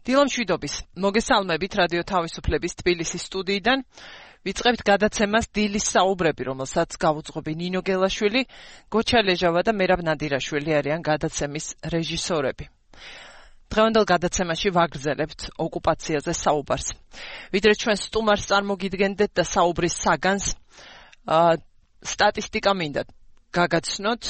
დილამშვიდობის მოგესალმებით რადიო თავისუფლების თბილისის სტუდიიდან. ვიწყებთ გადაცემას დილის საუბრები, რომელსაც გავუძღობი ნინო გელაშვილი, გოჩა ლეჟავა და მერაბ ნადირაშვილი არიან გადაცემის რეჟისორები. დღევანდელ გადაცემაში ვაგრძელებთ ოკუპაციაზე საუბარს. ვიდრე ჩვენ სტუმარს წარმოგიდგენდეთ და საუბრის საგანს, სტატისტიკა მინდა გაგაცნოთ.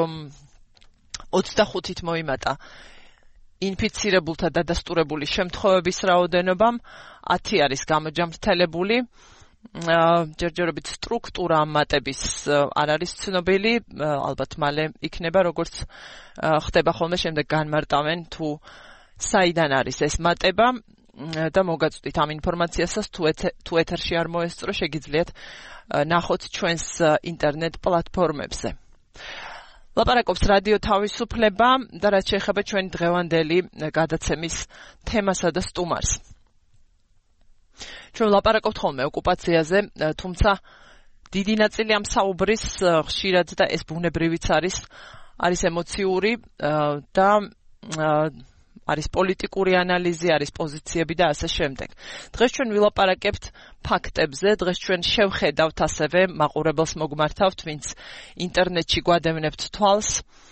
25-ით მოიმატა ინფიცირებულთა დადასტურებული შემთხვევების რაოდენობა, 10 არის გამოჯამრთელებული. ჯერჯერობით სტრუქტურა ამ მატების არ არის ცნობილი, ალბათ მალე იქნება, როგორც ხდება ხოლმე, შემდეგ განმარტავენ თუ საიდან არის ეს მატება და მოგაწვდით ამ ინფორმაციასაც, თუ ეთერში არ მოესწრო, შეგიძლიათ ნახოთ ჩვენს ინტერნეტ პლატფორმებზე. ლაპარაკობს რადიო თავისუფლება და რაც შეეხება ჩვენი დღევანდელი გადაცემის თემასა და სტუმარს. ჩვენ ლაპარაკობთ ხოლმე ოკუპაციაზე, თუმცა დიდი ნაწილი ამ საუბრის ხშირად და ეს ბუნებრივიც არის ემოციური და არის პოლიტიკური ანალიზი, არის პოზიციები და ასე შემდეგ. დღეს ჩვენ ვილაპარაკებთ ფაქტებზე, დღეს ჩვენ შევხედავთ ასევე მაყურებელს მოგმართავთ, ვინც ინტერნეტში გვადევნებთ თვალს,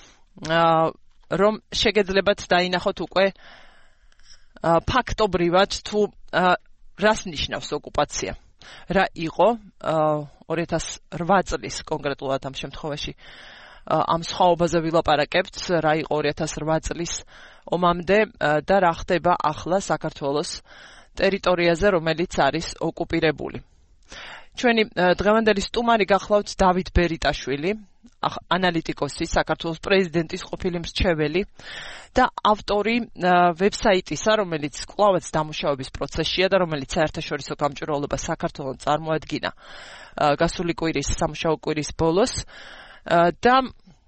რომ შეგეძლებათ დაინახოთ უკვე ფაქტობრივად თუ რას ნიშნავს ოკუპაცია. რა იყო 2008 წლის კონკრეტულად ამ შემთხვევაში ამ სხვაობაზე ვილაპარაკებთ, რა იყო 2008 წლის ომამდე და რა ხდება ახლა საქართველოს ტერიტორიაზე, რომელიც არის ოკუპირებული. ჩვენი დღევანდელი სტუმარი გახლავთ დავით ბერიტაშვილი, ანალიტიკოსი, საქართველოს პრეზიდენტის ყოფილი მრჩეველი და ავტორი ვებსაიტისა, რომელიც კვლავაც დამუშავების პროცესშია და რომელიც საერთაშორისო გამჭვირვალობას საქართველოს წარმოადგინა გასული კვირის სამუშაო კვირის ბოლოს და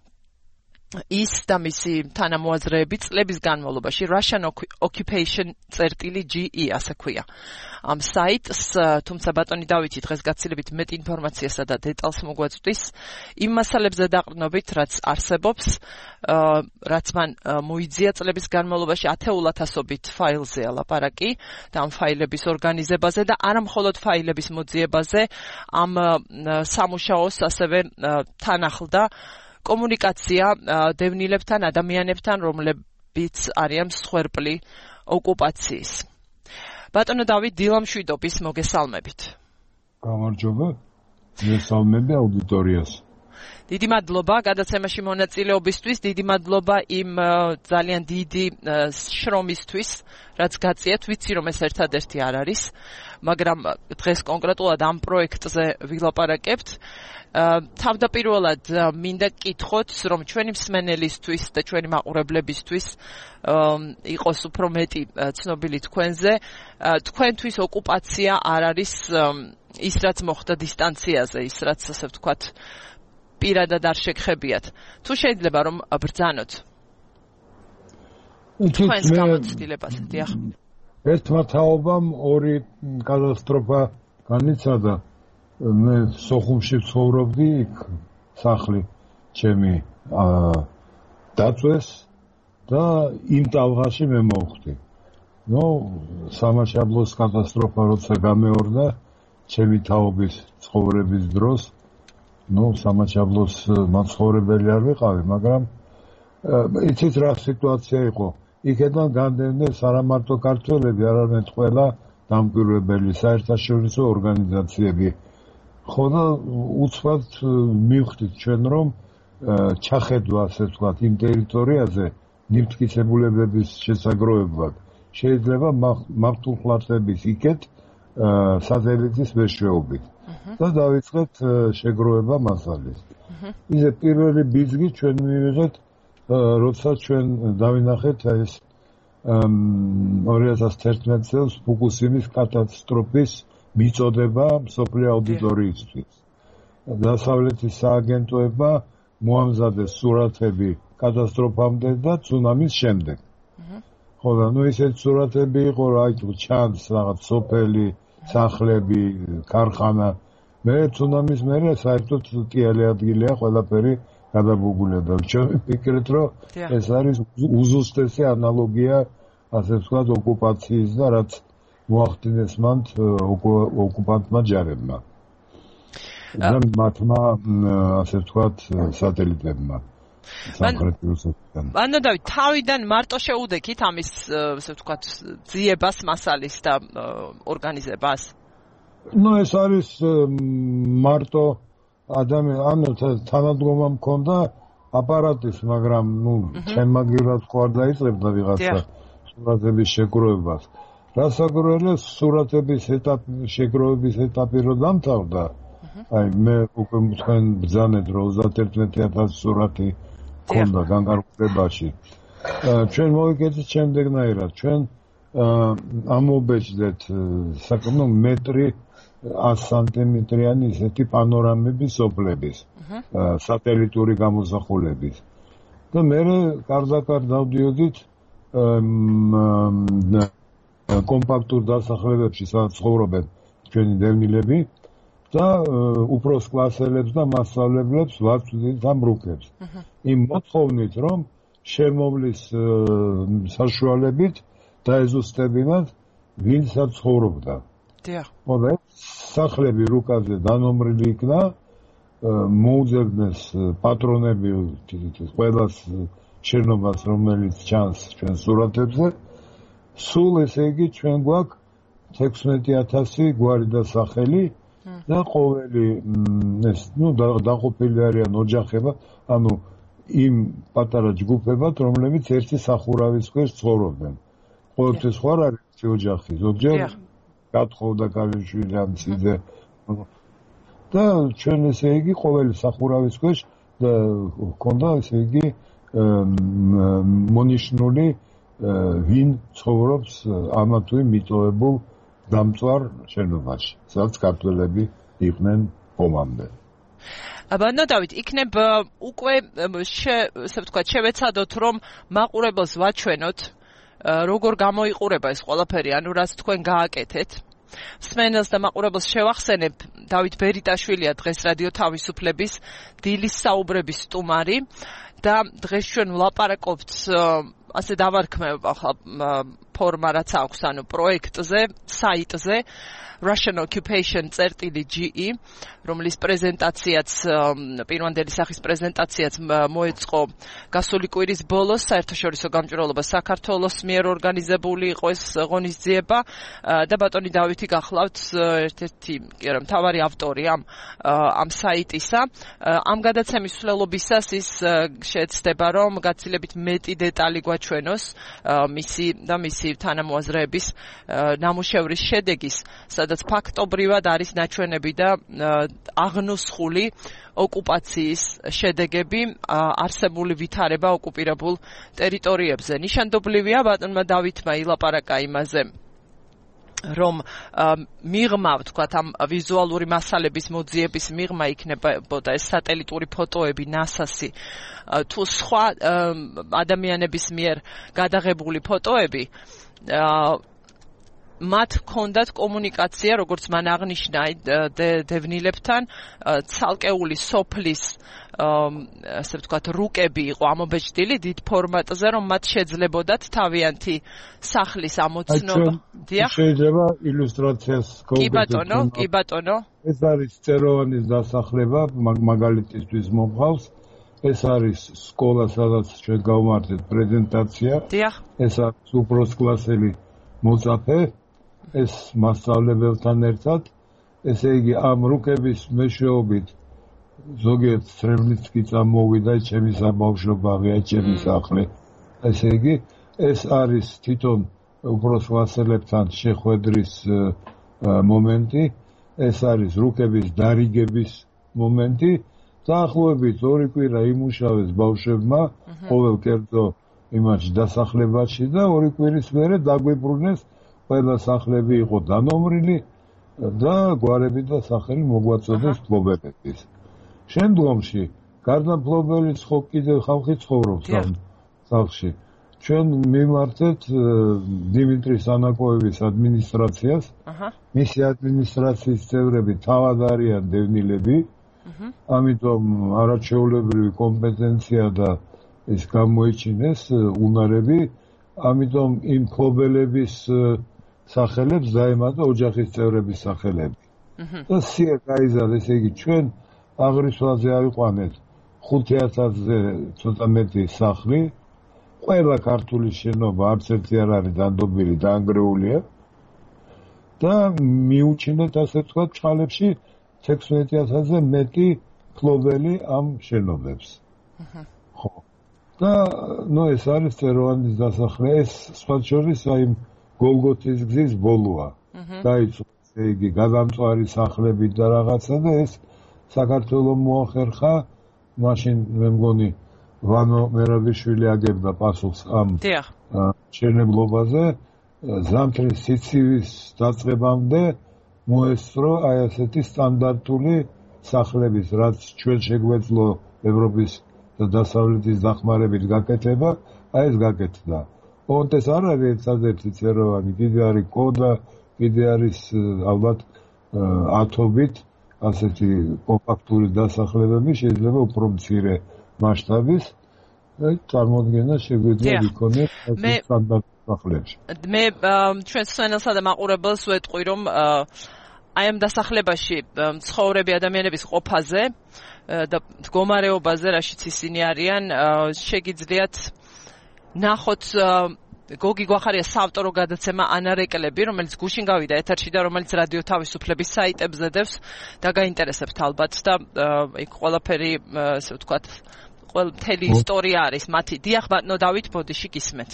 ის და მისი თანამოაზრეები წლების განმავლობაში Russian Occupation .ge ასე ქვია ამ საიტს, თუმცა ბატონი დავითი დღეს გაცილებით მეტ ინფორმაციასა და დეტალს მოგვაწვდის იმ მასალებზე დაყრდნობით, რაც არსებობს, რაც მან მოიძია წლების განმავლობაში 10,000-ობით ფაილზეა ლაპარაკი და ამ ფაილების ორგანიზებაზე და არა მხოლოდ ფაილების მოძიებაზე, ამ სამუშაოს ასევე თან ახლდა კომუნიკაცია დევნილებთან, ადამიანებთან, რომლებიც არიან მსხვერპლი ოკუპაციის. ბატონო დავით, დილამშვიდობის, მოგესალმებით. გამარჯობა, მოგესალმები აუდიტორიას. დიდი მადლობა გადაცემაში მონაწილეობისთვის, დიდი მადლობა იმ ძალიან დიდი შრომისთვის, რაც გაწიათ, ვიცი რომ ეს ერთადერთი არ არის, მაგრამ დღეს კონკრეტულად ამ პროექტზე ვილაპარაკებთ. თავდაპირველად მინდა გკითხოთ, რომ ჩვენი მსმენელისთვის და ჩვენი მაყურებლებისთვის იყოს უფრო მეტი ცნობილი თქვენზე, თქვენთვის ოკუპაცია არ არის ის, რაც მოხდა დისტანციაზე, ის, რაც ასე ვთქვათ, პირადად არ შეგხებიათ. თუ შეიძლება რომ ბრძანოთ თქვენს გამოცდილებაზე, დიახ. ერთმა თაობამ ორი კატასტროფა განიცადა. მე სოხუმში ვცხოვრობდი, იქ სახლი ჩემი დაწვეს და იმ ტალღაში მე მოვხდი. სამაშაბლოს კატასტროფა როცა გამეორდა ჩემი თაობის ცხოვრების დროს, სამაშაბლოს მაცხოვრებელი არ ვიყავი, მაგრამ იცით რა სიტუაცია იყო. იქედან განდევდნენ არა მარტო ქართველები, არამედ ყველა დამკვირვებელი საერთაშორისო ორგანიზაციები. ხო და უცბად მივხვდით ჩვენ, რომ ჩახედვა, ასე ვთქვათ, იმ ტერიტორიაზე ნივთგისებულებების შესაგროვებლად შეიძლება მართულხლათების იქეთ სატელიტის მეშვეობით და დავიწყეთ შეგროვება მასალის. ისე პირველი ბიძგი ჩვენ მივიღეთ, როცა ჩვენ დავინახეთ ეს 2011 წელს ფუკუსიმის კატასტროფის მიწოდება მსოფლიო აუდიტორიისთვის. დასავლეთის სააგენტოება მოამზადეს სურათები კატასტროფამდე და ცუნამის შემდეგ. ხო და ისეთ სურათები იყო, ჩანს რაღაც სოფელი, სახლები, ქარხანა. მე ცუნამის მერე საერთოდ ტიალი ადგილია, ყველაფერი გადაბუგულია და ჩვენ ვფიქრეთ, რომ ეს არის უზუსტესი ანალოგია ასე ვთქვათ, ოკუპაციის და რაც მოახდინეს მან ოკუპანტმა ჯარებმა. და მათმა, ასე ვთქვათ, სატელიტებმა. სამხრეთი რუსეთიდან. ანუ დავით, თავიდან მარტო შეუდექით ამის, ასე ვთქვათ, ძიებას, მასალის და ორგანიზებას? ეს არის მარტო ანუ თანადგომა მქონდა აპარატის, მაგრამ ჩემ მაგივრად ხო არ დაიწყებდა ვიღაცა სურათების შეგროვებას. რასაკვირველია, სურათების შეგროვების ეტაპი რო დამთავრდა, აი მე უკვე თქვენ ბრძანეთ, რომ 31,000 სურათი მქონდა განკარგულებაში. ჩვენ მოვიკეთეთ შემდეგნაირად, ჩვენ ამობეჭდეთ საკმაოდ მეტრი 100 სანტიმეტრიანი ისეთი პანორამების სოფლების, სატელიტური გამოსახულების. და მე კარდაკარ დავდიოდით კომპაქტურ დასახლებებში, სადაც ცხოვრობენ ჩვენი დევნილები და უფროს კლასელებს და მასწავლებლებს ვაწვდით ამ რუკებს. იმ მოთხოვნით, რომ შემოვლის საშუალებით დაეზუსტებინათ ვინცაც ცხოვრობდა. მოდი, სახლები რუკაზე დანომრილი იქნა, მოუძებნეს პატრონები ყველას შენობას, რომელიც ჩანს ჩვენ სურათებზე. სულ ესე იგი ჩვენ გვაქვს 16,000 გვარი და სახელი და ყოველი ეს დაყოფილი არიან ოჯახებად, ანუ იმ პატარა ჯგუფებად, რომლებიც ერთი სახურავის ქვეშ ცხოვრობენ. ყოველთვის ხო არ არის ერთი ოჯახი, ზოგჯერ გათხოვდა კალიშვილი ან ციდე. და ჩვენ ესე იგი ყოველი სახურავის ქვეშ ჰქონდა ესე იგი მონიშნული ვინ ცხოვრობს ამა თუ იმ მიტოვებულ დამწვარ შენობაში, სადაც ქართველები იყვნენ ომამდე. ანუ დავით, იქნებ უკვე ესე ვთქვათ, შევეცადოთ, რომ მაყურებელს ვაჩვენოთ, როგორ გამოიყურება ეს ყველაფერი, ანუ რაც თქვენ გააკეთეთ. მსმენელს და მაყურებელს შევახსენებ, დავით ბერიტაშვილია დღეს რადიო თავისუფლების დილის საუბრების სტუმარი და დღეს ჩვენ ვლაპარაკობთ ასე დავარქმევ ახლა ფორმა რაც აქვს, ანუ პროექტზე, საიტზე russianoccupation.ge, რომლის პრეზენტაციაც, პირვანდელი სახის პრეზენტაციაც მოეწყო გასული კვირის ბოლოს, საერთაშორისო გამჭვირვალობა საქართველოს მიერ ორგანიზებული იყო ეს ღონისძიება და ბატონი დავითი გახლავთ ერთ-ერთი მთავარი ავტორი ამ საიტისა. ამ გადაცემის მსვლელობისას ის შეეცდება, რომ გაცილებით მეტი დეტალი გვაჩვენოს მისი თანამოაზრეების ნამუშევრის შედეგის, სადაც ფაქტობრივად არის ნაჩვენები და აღნუსხული ოკუპაციის შედეგები, არსებული ვითარება ოკუპირებულ ტერიტორიებზე. ნიშანდობლივია, ბატონმა დავითმა ილაპარაკა იმაზე, რომ მიღმა, ვთქვათ, ამ ვიზუალური მასალების მოძიების მიღმა იქნებოდა ეს სატელიტური ფოტოები, ნასასი, თუ სხვა ადამიანების მიერ გადაღებული ფოტოები, მათ ჰქონდათ კომუნიკაცია, როგორც მან აღნიშნა, დევნილებთან, ცალკეული სოფლის, ასე ვთქვათ, რუკები იყო ამობეჭდილი დიდ ფორმატზე, რომ მათ შეძლებოდათ თავიანთი სახლის ამოცნობა. შეიძლება ილუსტრაციას გავუკეთოთ. კი ბატონო. ეს არის წეროვანის დასახლება, მაგალითისთვის მომხავს. ეს არის სკოლა, სადაც ჩვენ გავმართეთ პრეზენტაცია. ეს არის უფროს კლასელი მოწაფე. ეს მასწავლებელთან ერთად, ესე იგი ამ რუკების მეშვეობით ზოგიერთ ცრემლიც კი წამოვიდა ჩემი საბავშვო ბაღი, ჩემი სახლი. ესე იგი ეს არის თვითონ უფროს კლასელებთან შეხვედრის მომენტი, ეს არის რუკების დარიგების მომენტი. დაახლოებით 2 კვირა იმუშავეს ბავშვებმა ყოველ კერძო იმაში დასახლებაში და 2 კვირის მერე დაგვიბრუნეს ყველა სახლები იყო დანომრილი და გვარები და სახელი მოგვაწოდეს ფლობელების. შემდგომში, გარდა ფლობელის ხო კიდევ ხალხი ცხოვრობს ამ სახლში. ჩვენ მიმართეთ დიმიტრი სანაკოევის ადმინისტრაციას. მისი ადმინისტრაციის წევრები თავად არიან დევნილები. ამიტომ არაჩვეულებრივი კომპეტენცია და ეს გამოიჩინეს უნარები ამიტომ იმ მფლობელების სახელებს დაემატა ოჯახის წევრების სახელები. და სია გაიზარდა, ესე იგი ჩვენ აღრიცხვაზე ავიყვანეთ 5000-ზე ცოტა მეტი სახლი, ყველა ქართული შენობა არც ერთი არ არის დანდობილი, დაანგრეულია და მიუჩინეთ ასე ვთქვათ ჭყალებში 16000-ზე მეტი მფლობელი ამ შენობებს. ხო. და ეს არის წეროვანის დასახლება, ეს სხვა შორის აი გოლგოთის გზის ბოლოა. დაიწყო ესე იგი გადამწვარი სახლებით და რაღაცა და ეს საქართველოს მოახერხა, მაშინ მე მგონი ვანო მერაბიშვილი აგებდა პასუხს ამ მშენებლობაზე, ზამთრის სიცივის დაწყებამდე მოესწრო აი ასეთი სტანდარტული სახლების, რაც ჩვენ შეგვეძლო ევროპის და დასავლეთის დახმარებით გაკეთება, აი ეს გაკეთდა. ოღონდ ეს არ არის ერთადერთი წეროვანი, კიდე არის კოდა, კიდე არის ალბათ ათობით ასეთი კომპაქტური დასახლებები, შეიძლება უფრო მცირე მასშტაბის წარმოდგენა შეგვიძლია იქონიეთ სტანდარტულ სახლებში. მე ჩვენს მსმენელსა და მაყურებელს ვეტყვი, რომ აი ამ დასახლებაში მცხოვრები ადამიანების ყოფაზე და მდგომარეობაზე, რაშიც ისინი არიან, შეგიძლიათ ნახოთ გოგი გვახარია საავტორო გადაცემა ანარეკლები, რომელიც გუშინ გავიდა ეთერში და რომელიც რადიო თავისუფლების საიტებზე დევს და გაინტერესებთ ალბათ და იქ ყველაფერი, ასე ვთქვათ, მთელი ისტორია არის მათი. დიახ, ბატონო დავით, ბოდიში გისმენთ.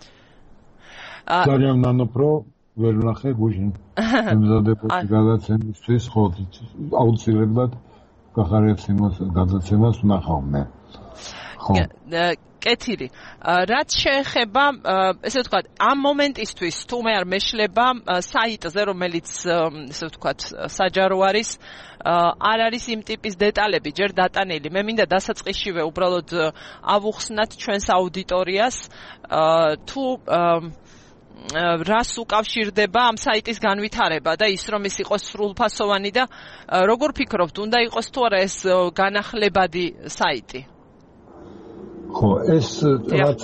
ძალიან ნანოფრო ვერ ვნახე გუშინ ემზადებოდი გადაცემისთვის, ხო, აუცილებლად გახარიათ იმას გადაცემას ვნახავ მე. ხო. კეთილი. რაც შეეხება, ესე ვთქვათ, ამ მომენტისთვის თუ მე არ მეშლება საიტზე, რომელიც ესე ვთქვათ, საჯარო არის, არ არის იმ ტიპის დეტალები ჯერ დატანილი. მე მინდა დასაწყისშივე უბრალოდ ავუხსნათ ჩვენს აუდიტორიას, თუ რას უკავშირდება ამ საიტის განვითარება და ის რომ ის იყოს სრულფასოვანი და როგორ ფიქრობთ, უნდა იყოს თუ არა ეს განახლებადი საიტი? ხო, ეს რაც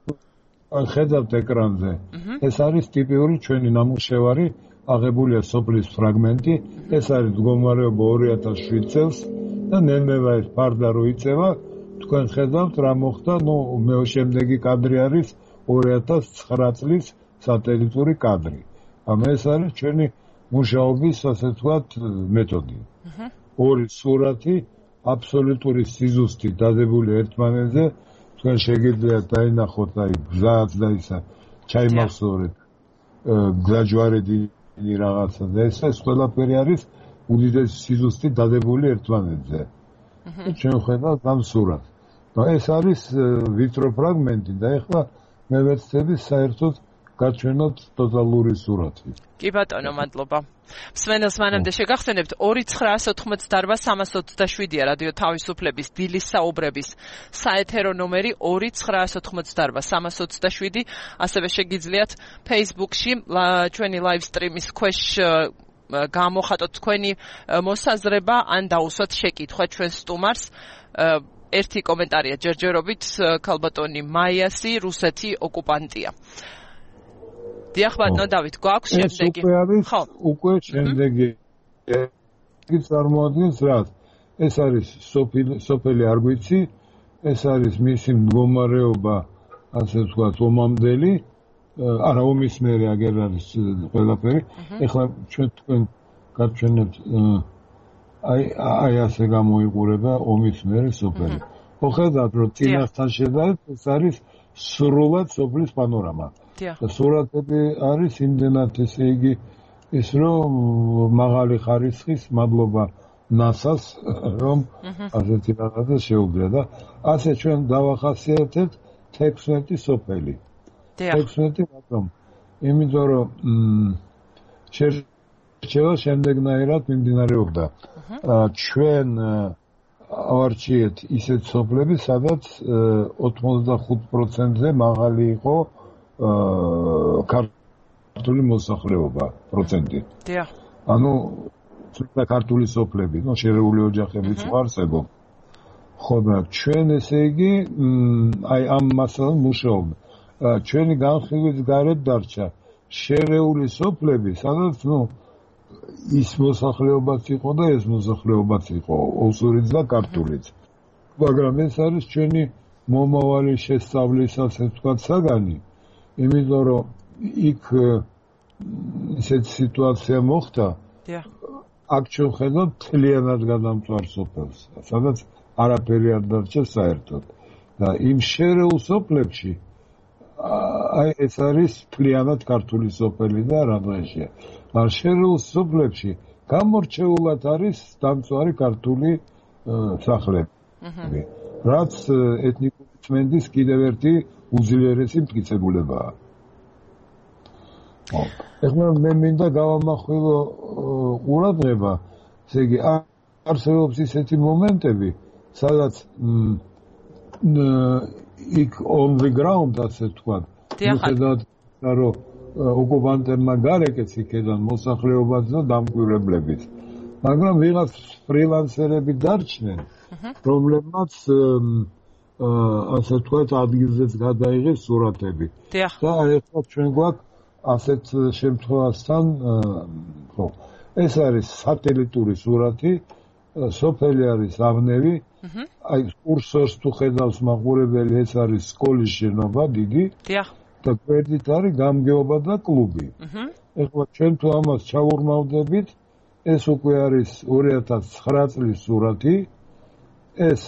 ხედავთ ეკრანზე, ეს არის ტიპიური ჩვენი ნამუშევარი, აღებულია სოფლის ფრაგმენტი, ეს არის მდგომარეობა 2007 წელს და ნელ-ნელა ეს ფარდა რო იწევა, თქვენ ხედავთ რა მოხდა, მე შემდეგი კადრი არის 2009 წლის სატელიტური კადრი. ეს არის ჩვენი მუშაობის, ასე ვთქვათ, მეთოდი. ორი სურათი აბსოლუტური სიზუსტით დადებული ერთმანეთზე, თქვენ შეგიძლიათ დაინახოთ აი გზაც და ისა ჩაიმახსოვრეთ გზაჯვარედი რაღაცა და ეს ყველაფერი არის უდიდესი სიზუსტით დადებული ერთმანეთზე. ჩვენ ხედავთ ამ სურათს. ეს არის ვიწრო ფრაგმენტი და ეხლა მე ვეცდები საერთოდ გაჩვენოთ ტოტალური სურათი. კი ბატონო, მადლობა. მსმენელს მანამდე შეგახსენებთ 2988327-ია რადიო თავისუფლების დილის საუბრების საეთერო ნომერი 2988327, ასევე შეგიძლიათ Facebook-ში ჩვენი live stream-ის ქვეშ გამოხატოთ თქვენი მოსაზრება ან დაუსვათ შეკითხვა ჩვენ სტუმარს. ერთი კომენტარია ჯერჯერობით, ქალბატონი მაიასი, რუსეთი ოკუპანტია. დიახ, ბატონო დავით, გვაქვს შემდეგი. ხო, უკვე შემდეგი წარმოადგენს რაც? ეს არის სოფელი არ გვიცი, ეს არის მისი მდგომარეობა, ასე ვთქვათ, ომამდელი, არა ომის მერე აგერ არის ყველაფერი. ეხლა ჩვენ თქვენ გაჩვენებთ აი ასე გამოიყურება ომის მერე სოფელი. ხო ხედავთ, რომ წინასთან შედარებით ეს არის სრულად სოფლის პანორამა. სურათები არის იმდენად, ესე იგი, ის რომ მაღალი ხარისხის, მადლობა NASA-ს, რომ ასეთი რაღაცა შეუძლია და ასე ჩვენ დავახასიათებთ 16 სოფელი. 16 რატომ? იმიტომ რომ შერჩევა შემდეგნაირად მიმდინარეობდა. ჩვენ ავარჩიეთ ისეთ სოფლები, სადაც 85%-ზე მაღალი იყო ქართული მოსახლეობა პროცენტი. დიახ. ანუ ცოტა ქართული სოფლები, შერეული ოჯახებიც ვარსებობ. ხო და ჩვენ ესე იგი აი ამ მასალას მუშაობთ. ჩვენი განხილვის გარეთ დარჩა შერეული სოფლები, სადაც ის მოსახლეობაც იყო და ეს მოსახლეობაც იყო ოსურიც და ქართულიც. მაგრამ ეს არის ჩვენი მომავალი შესწავლის ასე ვთქვათ საგანი, იმიტომ რომ იქ ისეთი სიტუაცია მოხდა, აქ ჩვენ ხედავთ მთლიანად გადამწვარ სოფელს, სადაც არაფერი არ დარჩა საერთოდ. და იმ შერეულ სოფლებში აი ეს არის მთლიანად ქართული სოფელი და რადღენშია. მაგრამ შერეულ სოფლებში გამორჩეულად არის დამწვარი ქართული სახლები. რაც ეთნიკური წმენდის კიდევ ერთი უძლიერესი მტკიცებულებაა. ეხლა მე მინდა გავამახვილო ყურადღება, ესე იგი არსებობს ისეთი მომენტები, სადაც იქ on the ground ასე ვთქვათ, მიუხედავად რომ ოკუპანტებმა გარეკეც იქედან მოსახლეობაც და დამკვირვებლებით. მაგრამ ვიღაც ფრილანსერები დარჩნენ, რომლებმაც ასე ვთქვათ ადგილზეც გადაიღეს სურათები. და ეხლა ჩვენ გვაქვს ასეთ შემთხვევასთან, ხო, ეს არის სატელიტური სურათი, სოფელი არის ავნევი, აი კურსორს თუ ხედავს მაყურებელი, ეს არის სკოლის შენობა დიდი და გვერდით არის გამგეობა და კლუბი. ეხლა ჩვენ თუ ამას ჩაურმავდებით, ეს უკვე არის 2009 წლის სურათი, ეს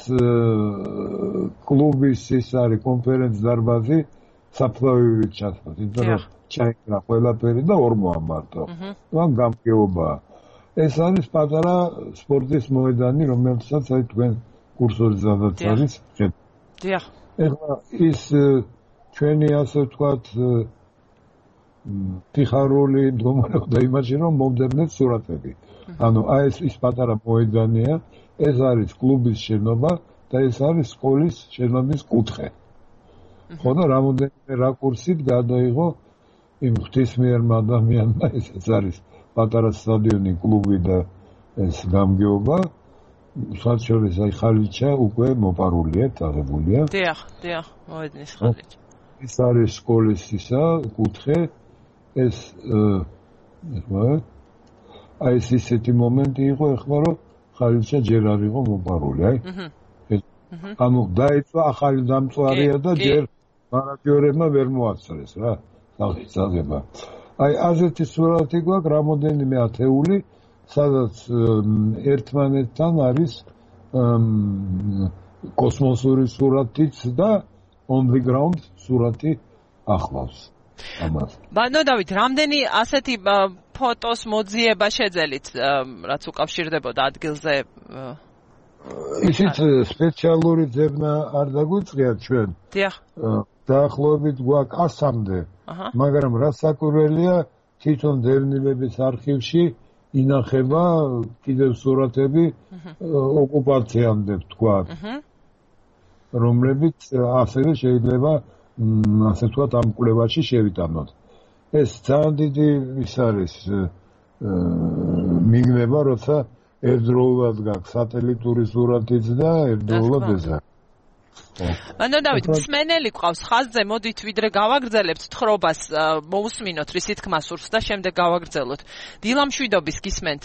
კლუბის ის არის კონფერენც დარბაზი საფლავივით ჩასვათ, იმიტომ რომ ჩაიქრა ყველაფერი და ორმო ამარტო. ამ გამგეობაა. ეს არის პატარა სპორტის მოედანი, რომელსაც აი თქვენ კურსორზადაც არის. ეხლა ის ჩვენი ასე ვთქვათ ფიხარული მდგომარეობა იმაში, რომ მომდებდნენ სურათები. ანუ აი ეს პატარა მოედანია, ეს არის კლუბის შენობა და ეს არის სკოლის შენობის კუთხე. ხო და რამოდენიმე რაკურსით გადაიღო იმ ღვთისმიერმა ადამიანმა, ეს არის პატარა სტადიონი, კლუბი და ეს გამგეობა, საერთოდ აი ხალიჩა უკვე მოპარულია, წაღებულია. დიახ, მოედნის ხალიჩა. ეს არის სკოლის ისა კუთხე, ეს აი ეს ისეთი მომენტი იყო ეხლა, რომ ხალიჩა ჯერ არ იყო მოპარული, აი. ანუ დაიწვა ახალი დამწვარია და ჯერ მარადიორებმა ვერ მოაცრეს რა, აღიძაღება. აი ასეთი სურათი გვაქვს რამოდენიმე ათეული, სადაც ერთმანეთთან არის კოსმოსური სურათიც და on the ground სურათი ახლავს ამას. ბანო დავით, რამდენი ასეთი ფოტოს მოძიება შეძელით, რაც უკავშირდებოდა ადგილზე? ისიც სპეციალური ძებნა არ დაგვიწყია ჩვენ. დიახ. დაახლოებით გვაქვს 100-მდე. მაგრამ რა საკვირველია, თვითონ დევნილების არქივში ინახება კიდევ სურათები ოკუპაციამდე ვთქვათ. რომლებიც ასევე შეიძლება ასე ვთქვათ ამ კვლევაში შევიტანოთ. ეს ძალიან დიდი ის არის მიგნება, როცა ერთდროულად გაქვს სატელიტური სურათიც და ერთდროულად ეზა. ანუ დავით, მსმენელი ყავს ხაზზე, მოდით ვიდრე გავაგრძელებთ თხრობას, მოусმინოთ რისი თქმა სურს და შემდეგ გავაგრძელოთ. დილამშვიდობის გისმენთ.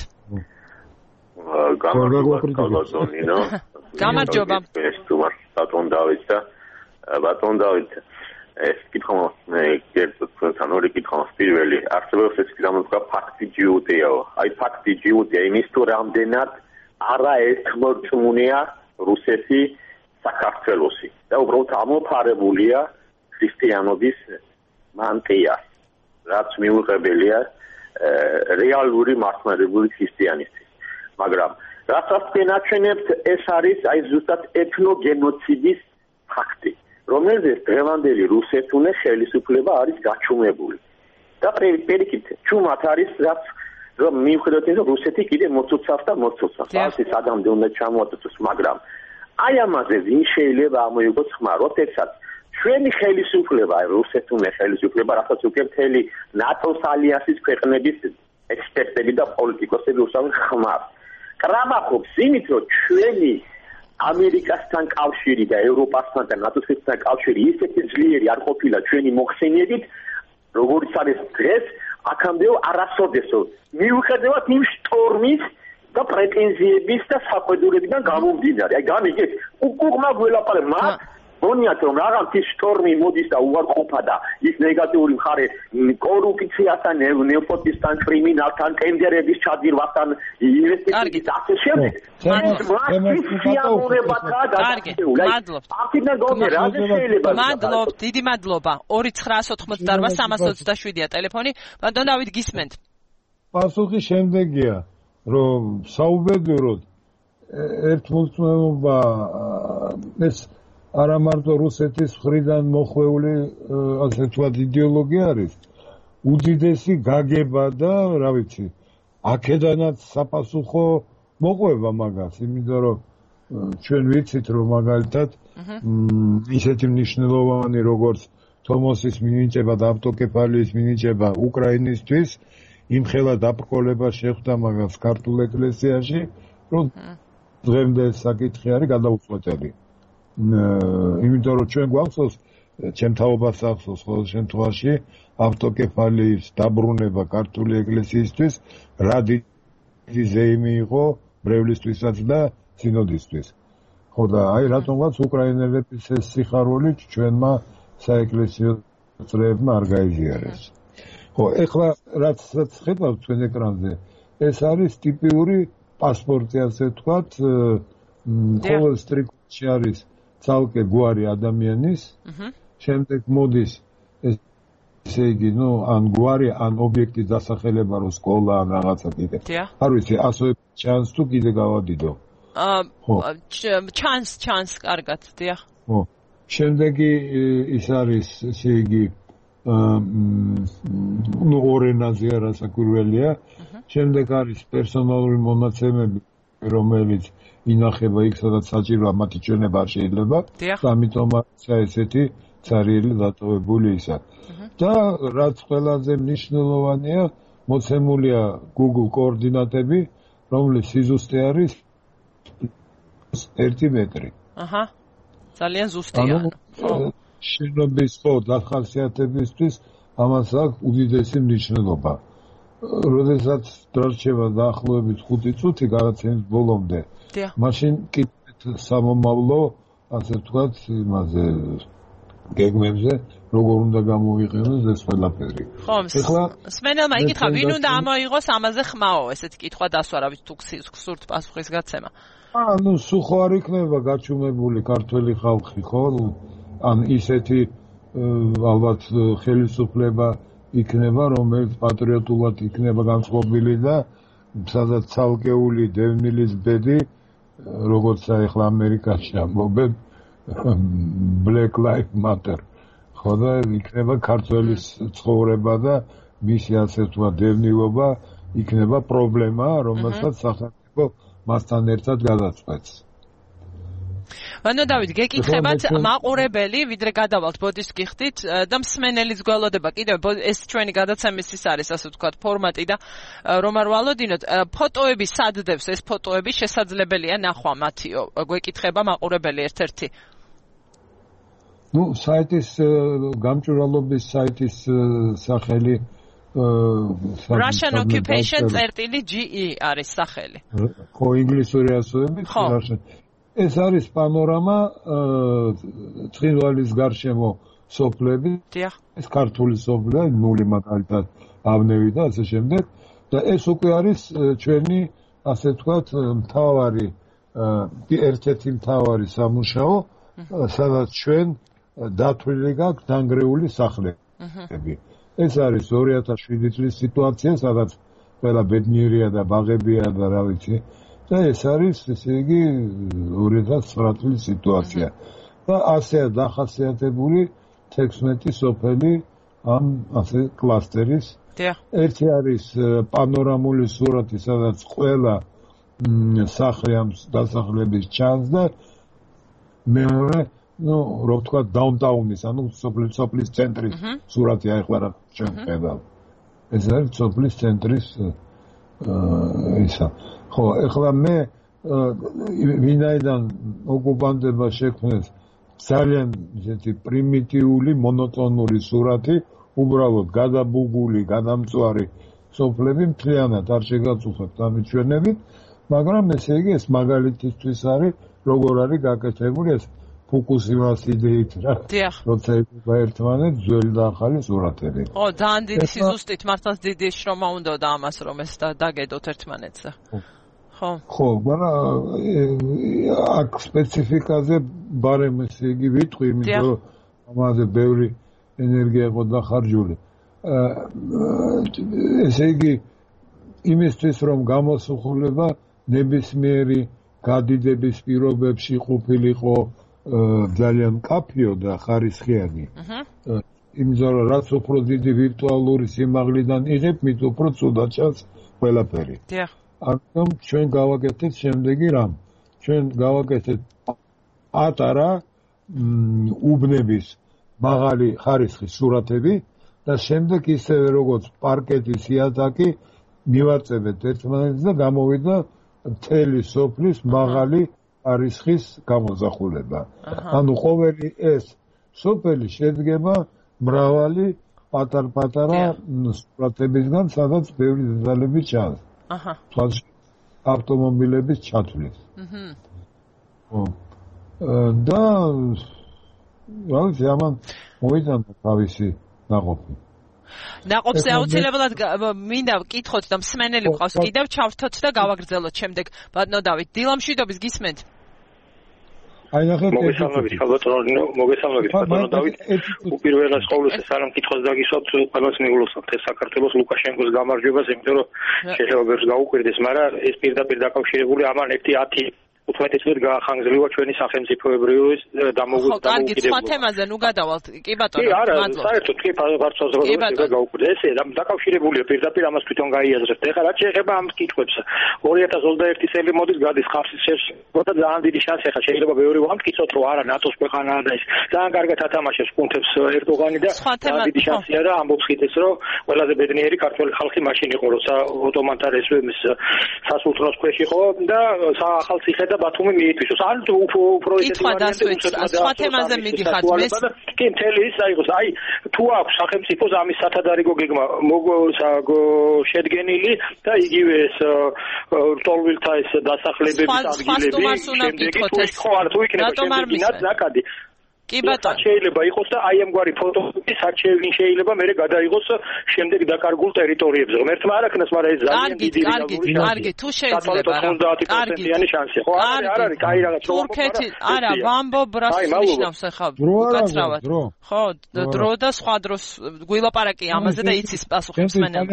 გამარჯობა. ბატონ დავით, ეს კითხვა მე ერთთან ორი კითხვა პირველი არსებობს ეს გამოდგა ფაქტი ჯიუტიაო. აი ფაქტი ჯიუტია იმის თუ რამდენად არაერთმორწმუნეა რუსეთი საქართველოსი და უბრალოდ ამოფარებულია ქრისტიანობის მანტია, რაც მიუღებელია რეალური მართლმადიდებლური ქრისტიანისთვის. მაგრამ რასაც განაჩენებთ, ეს არის აი ზუსტად ეთნოგენოციდის ფაქტი, რომელზეც დღევანდელი რუსეთუნე ხელისუფლება არის გაჩუმებული. და პირიქით, ჩუმად არის რაც რომ მიუხედავად იმისა, რუსეთი კიდე მოცოცავს და მოცოცავს. ასე საგამდე უნდა ჩამოაწოდოს, მაგრამ აი ამაზე ვინ შეიძლება ამოიღოს ხმა, როდესაც ჩვენი ხელისუფლება, რუსეთუნე ხელისუფლება, რასაც უკვე მთელი ნატოს ალიანსის ქვეყნების ექსპერტები და პოლიტიკოსები უსწავლენ ხმას. კრამახობს იმით, რომ ჩვენი ამერიკასთან კავშირი და ევროპასთან და ნატოსთან კავშირი ისეთი ძლიერი არ ყოფილა ჩვენი მოხსენიებით, როგორც არის დღეს, აქამდე არასოდესო. მიუხედავად იმ შტორმის და პრეტენზიების და საყვედურებიდან გამომდინარე. აი გამიგეთ, უკუღმა გველაპარე მათ გონიათ რომ რაღაცის შტორმი მოდის და უარყოფა და ის ნეგატიური მხარე კორუფციასთან, ნეპოტიზმთან, კრიმინალთან, ტენდერების ჩაძირვასთან, ინვესტიციების ასე შემდეგ. მადლობთ, დიდი მადლობა. 2-988-327-ია ტელეფონი. ბატონ დავით გისმენთ. პასუხი შემდეგია, რომ საუბედუროდ ერთმომცემლობა ეს არა მარტო რუსეთის მხრიდან მოხვეული ასე ვთქვათ იდეოლოგია არის, უდიდესი გაგება და რა ვიცი, აქედანაც საპასუხო მოყვება მაგას, იმიტომ რომ ჩვენ ვიცით რომ მაგალითად ისეთი მნიშვნელოვანი როგორც თომოსის მინიჭება და ავტოკეფალიის მინიჭება უკრაინისთვის იმხელა დაბრკოლება შეხვდა მაგას ქართულ ეკლესიაში, რომ დღემდე საკითხი არის გადაუწყვეტელი. იმიტომ რომ ჩვენ გვახსოვს ჩემ თაობას ახსოვს ყოველ შემთხვევაში ავტოკეფალიის დაბრუნება ქართული ეკლესიისთვის რა დიდი ზეიმი იყო ბრევლისთვისაც და სინოდისთვის. ხო და აი რატომღაც უკრაინელების ეს სიხარული ჩვენმა საეკლესიო წრეებმა არ გაიზიარეს. ხო, ეხლა რაც ხედავთ თქვენ ეკრანზე, ეს არის ტიპიური პასპორტი, ასე ვთქვათ, ყოველ სტრიქონში არის ცალკე გვარი ადამიანის, შემდეგ მოდის ესე იგი, ან გვარი, ან ობიექტის დასახელება, რომ სკოლა, ან რაღაცა კიდე. არ ვიცი, ასე ჩანს თუ კიდე გავადიდო. ჩანს, კარგად, დიახ. ხო. შემდეგი ის არის, ესე იგი, ორ ენაზე არასაკვირველია. შემდეგ არის პერსონალური მონაცემები, რომელიც ინახება იქ, სადაც საჭიროა მათი ჩვენება არ შეიძლება. ამიტომ არის ესეთი ცარიელი დატოვებული ისა. და რაც ყველაზე მნიშვნელოვანია, მოცემულია Google კოორდინატები, რომლის სიზუსტე არის 1 მეტრი. აჰა. ძალიან ზუსტია. შენობის დახასიათებისთვის ამას აქვს უდიდესი მნიშვნელობა. როდესაც დარჩება დაახლოებით 5 წუთი გადაცემის ბოლომდე, მაშინ კიდევ სამომავლო, ასე ვთქვათ, იმაზე გეგმებზე როგორ უნდა გამოვიყენოს ეს ყველაფერი. ხო, სმენელმა იკითხა, ვინ უნდა ამოიღოს ამაზე ხმაო, ესეთი კითხვა დასვა, რა ვიცი, თუ გსურთ პასუხის გაცემა. სულ არ იქნება გაჩუმებული ქართველი ხალხი, ხო? ან ისეთი ალბათ ხელისუფლება იქნება, რომელიც პატრიოტულად იქნება განწყობილი და სადაც ცალკეული დევნილის ბედი, როგორც ახლა ამერიკაში ამბობენ, Black Lives Matter. ხო და იქნება ქართველის ცხოვრება და მისი ასე ვთქვათ დევნილობა იქნება პრობლემა, რომელსაც სახელმწიფო მასთან ერთად გადაწყვეტს. ბანო დავით, გეკითხებათ მაყურებელი, ვიდრე გადავალთ ბოდის გიხდით და მსმენელის გველოდება. კიდევ ეს ჩვენი გადაცემის ის არის, ასე ვთქვათ, ფორმატი და რომ არ ვალოდინოთ, ფოტოები სად დევს, ეს ფოტოები შესაძლებელია ნახვა მათიო. გვეკითხება მაყურებელი ერთ-ერთი. საიტის გამჭვირვალობის საიტის სახელი Russian Occupation.ge არის სახელი. ხო, ინგლისური ასოებით Russian. ეს არის პანორამა ცხინვალის გარშემო სოფლები. ეს ქართული სოფლია, ნული მაგალითად ავნევი და ასე შემდეგ. და ეს უკვე არის ჩვენი, ასე ვთქვათ, მთავარი ერთ-ერთი მთავარი სამუშაო, სადაც ჩვენ დათვლილი გაქვს დანგრეული სახლები. ეს არის 2007 წლის სიტუაცია, სადაც ყველა ბედნიერია და ბაღებია და რა ვიცი. და ეს არის, ესე იგი, 2009 წლის სიტუაცია. და ასეა დახასიათებული 16 სოფელი ამ ასე კლასტერის. ერთი არის პანორამული სურათი, სადაც ყველა სახლი ამ დასახლების ჩანს და მეორე, რო ვთქვათ, დაუნტაუნის, ანუ სოფლის ცენტრის სურათი ახლა რა ჩვენ ხედავთ. ეს არის სოფლის ცენტრის ისა. ხო, ეხლა მე ვინაიდან ოკუპანტებმა შექმნეს ძალიან ისეთი პრიმიტიული, მონოტონური სურათი, უბრალოდ გადაბუგული, გადამწვარი სოფლები მთლიანად არ შეგაწუხებთ ამით ჩვენებით, მაგრამ ესე იგი ეს მაგალითისთვის არის, როგორ არის გაკეთებული ეს ფუკუსიმას იდეით რა. როცა იგება ერთმანეთს ძველი და ახალი სურათები. ხო, ძალიან დიდი სიზუსტით მართლაც დიდი შრომა უნდოდა ამას, რომ ეს დაგედოთ ერთმანეთზე. ხო, მაგრამ აქ სპეციფიკაზე ბარემ ესე იგი ვიტყვი, იმიტომ რომ ამაზე ბევრი ენერგია იყო დახარჯული. ესე იგი იმისთვის რომ გამოსახულება ნებისმიერი გადიდების პირობებში ყოფილიყო ძალიან კაფიო და ხარისხიანი. იმიტომ რომ რაც უფრო დიდი ვირტუალური სიმაღლიდან იღებ, მით უფრო ცუდად ჩანს ყველაფერი. ამიტომ ჩვენ გავაკეთეთ შემდეგი რამ. ჩვენ გავაკეთეთ პატარა უბნების მაღალი ხარისხის სურათები და შემდეგ ისევე როგორც პარკეტის იატაკი მივაწებეთ ერთმანეთს და გამოვიდა მთელი სოფლის მაღალი ხარისხის გამოსახულება. ანუ ყოველი ეს სოფელი შედგება მრავალი პატარ-პატარა სურათებისგან, სადაც ბევრი დეტალები ჩანს. ავტომობილების ჩათვლის. და რა ვიცი, ამან მოიტანა თავისი ნაყოფი. ნაყოფზე აუცილებლად მინდა ვკითხოთ და მსმენელი გვყავს კიდევ ჩავრთოთ და გავაგრძელოთ შემდეგ. ბატონო დავით, დილამშვიდობის გისმენთ? მოგესალმებით, მოგესალმებით, ბატონო დავით. უპირველეს ყოვლისა სალამ კითხოს დაგისვათ ყველას მიულოცავთ ეს საქართველოს ლუკაშენკოს გამარჯვებას, იმიტომ რომ შეიძლება ვერც გაუკვირდეს, მაგრამ ეს პირდაპირ დაკავშირებული ამან 1-10 18 წელი გაახანგრძლივა ჩვენი სახელმწიფოებრივი დამოუკიდებლობა. ხო, კარგი, სხვა თემაზე ნუ გადავალთ. კი ბატონო, მადლობა. საერთოდ კი ფარცოზროვანია გაუკვირდა. ესე დაკავშირებულია პირდაპირ ამას თვითონ გაიაზრებთ. ეხლა რაც შეეხება ამ კითხვებს, 2021 წელი მოდის გადის ხალხის შეშფოთა და ძალიან დიდი შანსი ეხლა შეიძლება ბევრი ვამტკიცოთ, რომ არა ნატოს ქვეყანაა და ეს ძალიან კარგად ათამაშებს პუნქტებს ერდოღანი და დიდი შანსია და ამბობს ხითეს, რომ ყველაზე ბედნიერი ქართველი ხალხი მაშინ იყო, როცა ოტომანთა რეჟიმის სასულთნოს ქვეშ იყო და ახალციხე და ბათუმი მიითვისოს. ან უფრო ისეთი ვარიანტი სხვა თემაზე მიდიხართ მეს კი მთელი ის აიღოს. აი თუ აქვს სახელმწიფოს ამის სათადარიგო გეგმა შედგენილი და იგივე ეს რტოლვილთა ეს დასახლებების ადგილები შემდეგი ხო არ თუ იქნება შემდეგინაც ნაკადი. კი ბატონო, შეიძლება იყოს და აი ამგვარი ფოტოები საჩევინ შეიძლება მე გადაიღოს შემდეგ დაკარგულ ტერიტორიებზე. ღმერთმა არ აქნას, მაგრამ ეს ძალიან დიდი კარგი, თუ შეიძლება რა. 90%-იანი შანსია. ხო, არ არის კაი რაღაც თურქეთი, არა, ვამბობ რას ნიშნავს ახლა უკაცრავად. ხო, დრო და სხვა დროს გვილაპარაკი ამაზე და იცის პასუხი მსმენელს.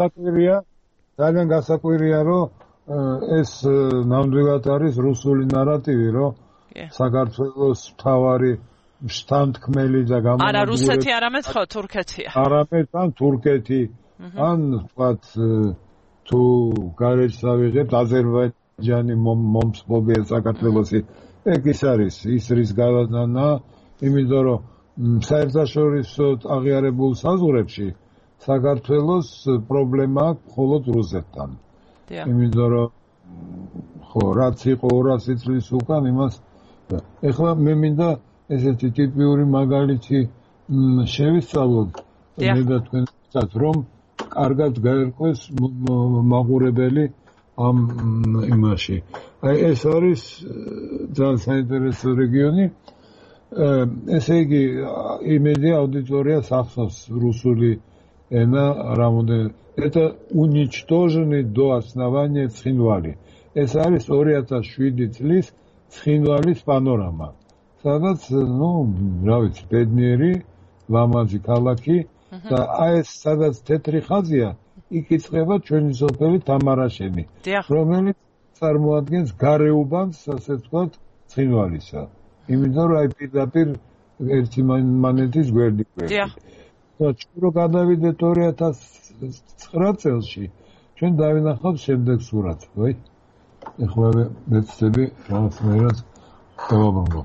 ძალიან გასაკვირია, რომ ეს ნამდვილად არის რუსული ნარატივი, რომ საქართველოს მთავარი შთანთქმელი და გამონაბოლქვი არა რუსეთი არამედ ხო თურქეთია. არამედ ან თურქეთი ან ვთქვათ თუ გარეშე ავიღებთ აზერბაიჯანი მომსხობია საქართველოსი. ეგ ის არის ის რის გადანა, იმიტომ რომ საერთაშორისო აღიარებულ საზღვრებში საქართველოს პრობლემა მხოლოდ რუსეთთან. იმიტომ რომ ხო რაც იყო 200 წლის უკან იმას ეხლა მე მინდა ესეთი ტიპიური მაგალითი შევისწავლოთ მე და თქვენთან რომ კარგად გაერკვეს მაყურებელი ამ იმაში. აი ეს არის ძალიან საინტერესო რეგიონი. ესე იგი იმედი აუდიტორიას ახსოვს რუსული ენა რამოდენ это уничтоженный до основания ცხინვალი. ეს არის 2007 წლის ცხინვალის პანორამა. სადაც, რა ვიცი, ბედნიერი, ლამაზი ქალაქი და აი ეს სადაც თეთრი ხაზია, იქ იწყება ჩვენი სოფელი თამარაშენი, რომელიც წარმოადგენს გარეუბანს, ასე ვთქვათ, ცხინვალისა. იმიტომ რომ აი პირდაპირ ერთმანეთის გვერდი. და ჩვენ რო გადავიდეთ 2009 წელში, ჩვენ დავინახავთ შემდეგ სურათს, ვაი. ეხლა მეცდები რაღაცნაირად დავაბრუნო.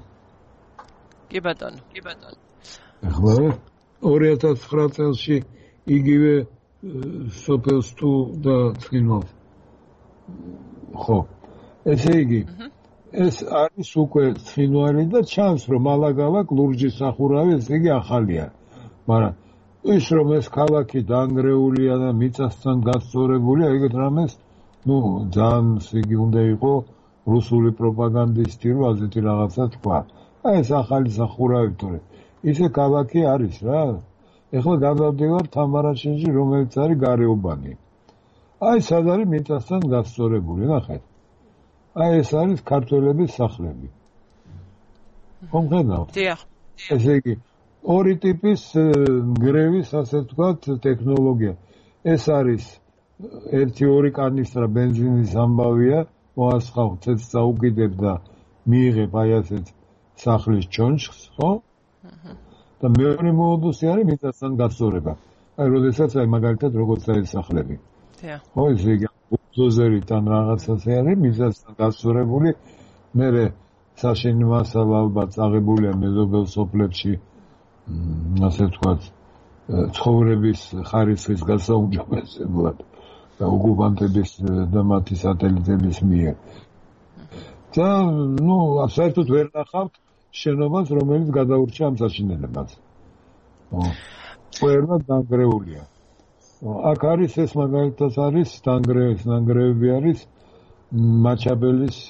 კი ბატონო. ეხლა 2009 წელში იგივე სოფელს თუ და ცხინვალს. ხო. ესე იგი, ეს არის უკვე ცხინვარი და ჩანს რომ ალაგ-ალაგ ლურჯის სახურავი ესე იგი ახალია. მაგრამ ის რომ ეს ქალაქი დანგრეულია და მიწასთან გასწორებულია, ეგეთ რამეს, ძალიან იგი უნდა იყოს რუსული პროპაგანდისტი, რომ ასეთი რაღაცა თქვა. აი ეს ახალი სახურავი თორე ისე ქალაქი არის რა. ეხლა გადავდივარ თამარაშენში, რომელიც არის გარეუბანი. აი სად არის მიწასთან გასწორებული, ნახეთ. აი ეს არის ქართველების სახლები. კონკრეტულად. დიახ. ესე იგი, ორი ტიპის გრევის, ასე ვთქვათ, ტექნოლოგია. ეს არის ერთი-ორი კანისტრა ბენზინის ამბავია, მოასხავ ცეცხლს წაუკიდებ და მიიღებ აი ასეთ სახლის ჩონჩხს, ხო? და მეორე მოდუსი არის მიწასთან გასწორება. აი, როდესაც აი მაგალითად როგორც არის სახლები. დიახ. ხო, ესე იგი, ბულდოზერიდან რაღაცაზე არის მიწასთან გასწორებული, მერე საშენი მასალა ალბათ აღებულია მეზობელ სოფლებში, ასე ვთქვათ, ცხოვრების ხარისხის გასაუმჯობესებლად და ოკუპანტების და მათი სატელიტების მიერ. და, საერთოდ ვერ ნახავთ შენობას, რომელიც გადაურჩა ამ საშინელებას. ყველგან დანგრეულია. აქ არის ეს მაგალითად არის დანგრევები არის მაჩაბელის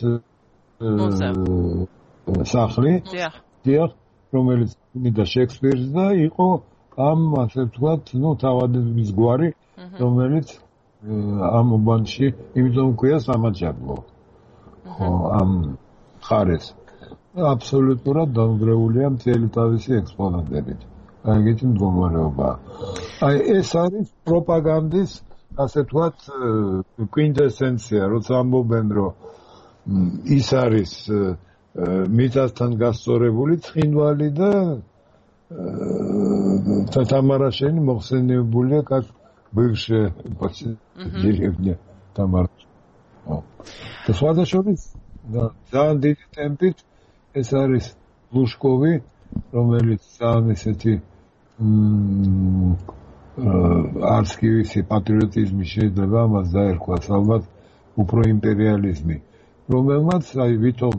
სახლი. დიახ, რომელიც მინდა შექსპირს და იყო ამ ასე ვთქვათ, თავადების გვარი, რომელიც ამ უბანში, იმიტომ ქვია სამაჩაბლო. ხო, ამ ხარეს. აბსოლუტურად დანგრეულია მთელი თავისი ექსპონატებით. ეგეთი მდგომარეობა. აი ეს არის პროპაგანდის, ასე ვთქვათ, კვინტესენცია, როცა ამბობენ, რომ ის არის მიწასთან გასწორებული ცხინვალი და თამარაშენი მოხსენებულია как бывшая деревня Тамарашен. და სხვადასხვის ძალიან დიდი ტემპით ეს არის ლუშკოვი, რომელიც ძალიან ესეთი არც კი ვიცი პატრიოტიზმი შეიძლება ამას დაერქვას, ალბათ უფრო იმპერიალიზმი, რომელმაც აი ვითომ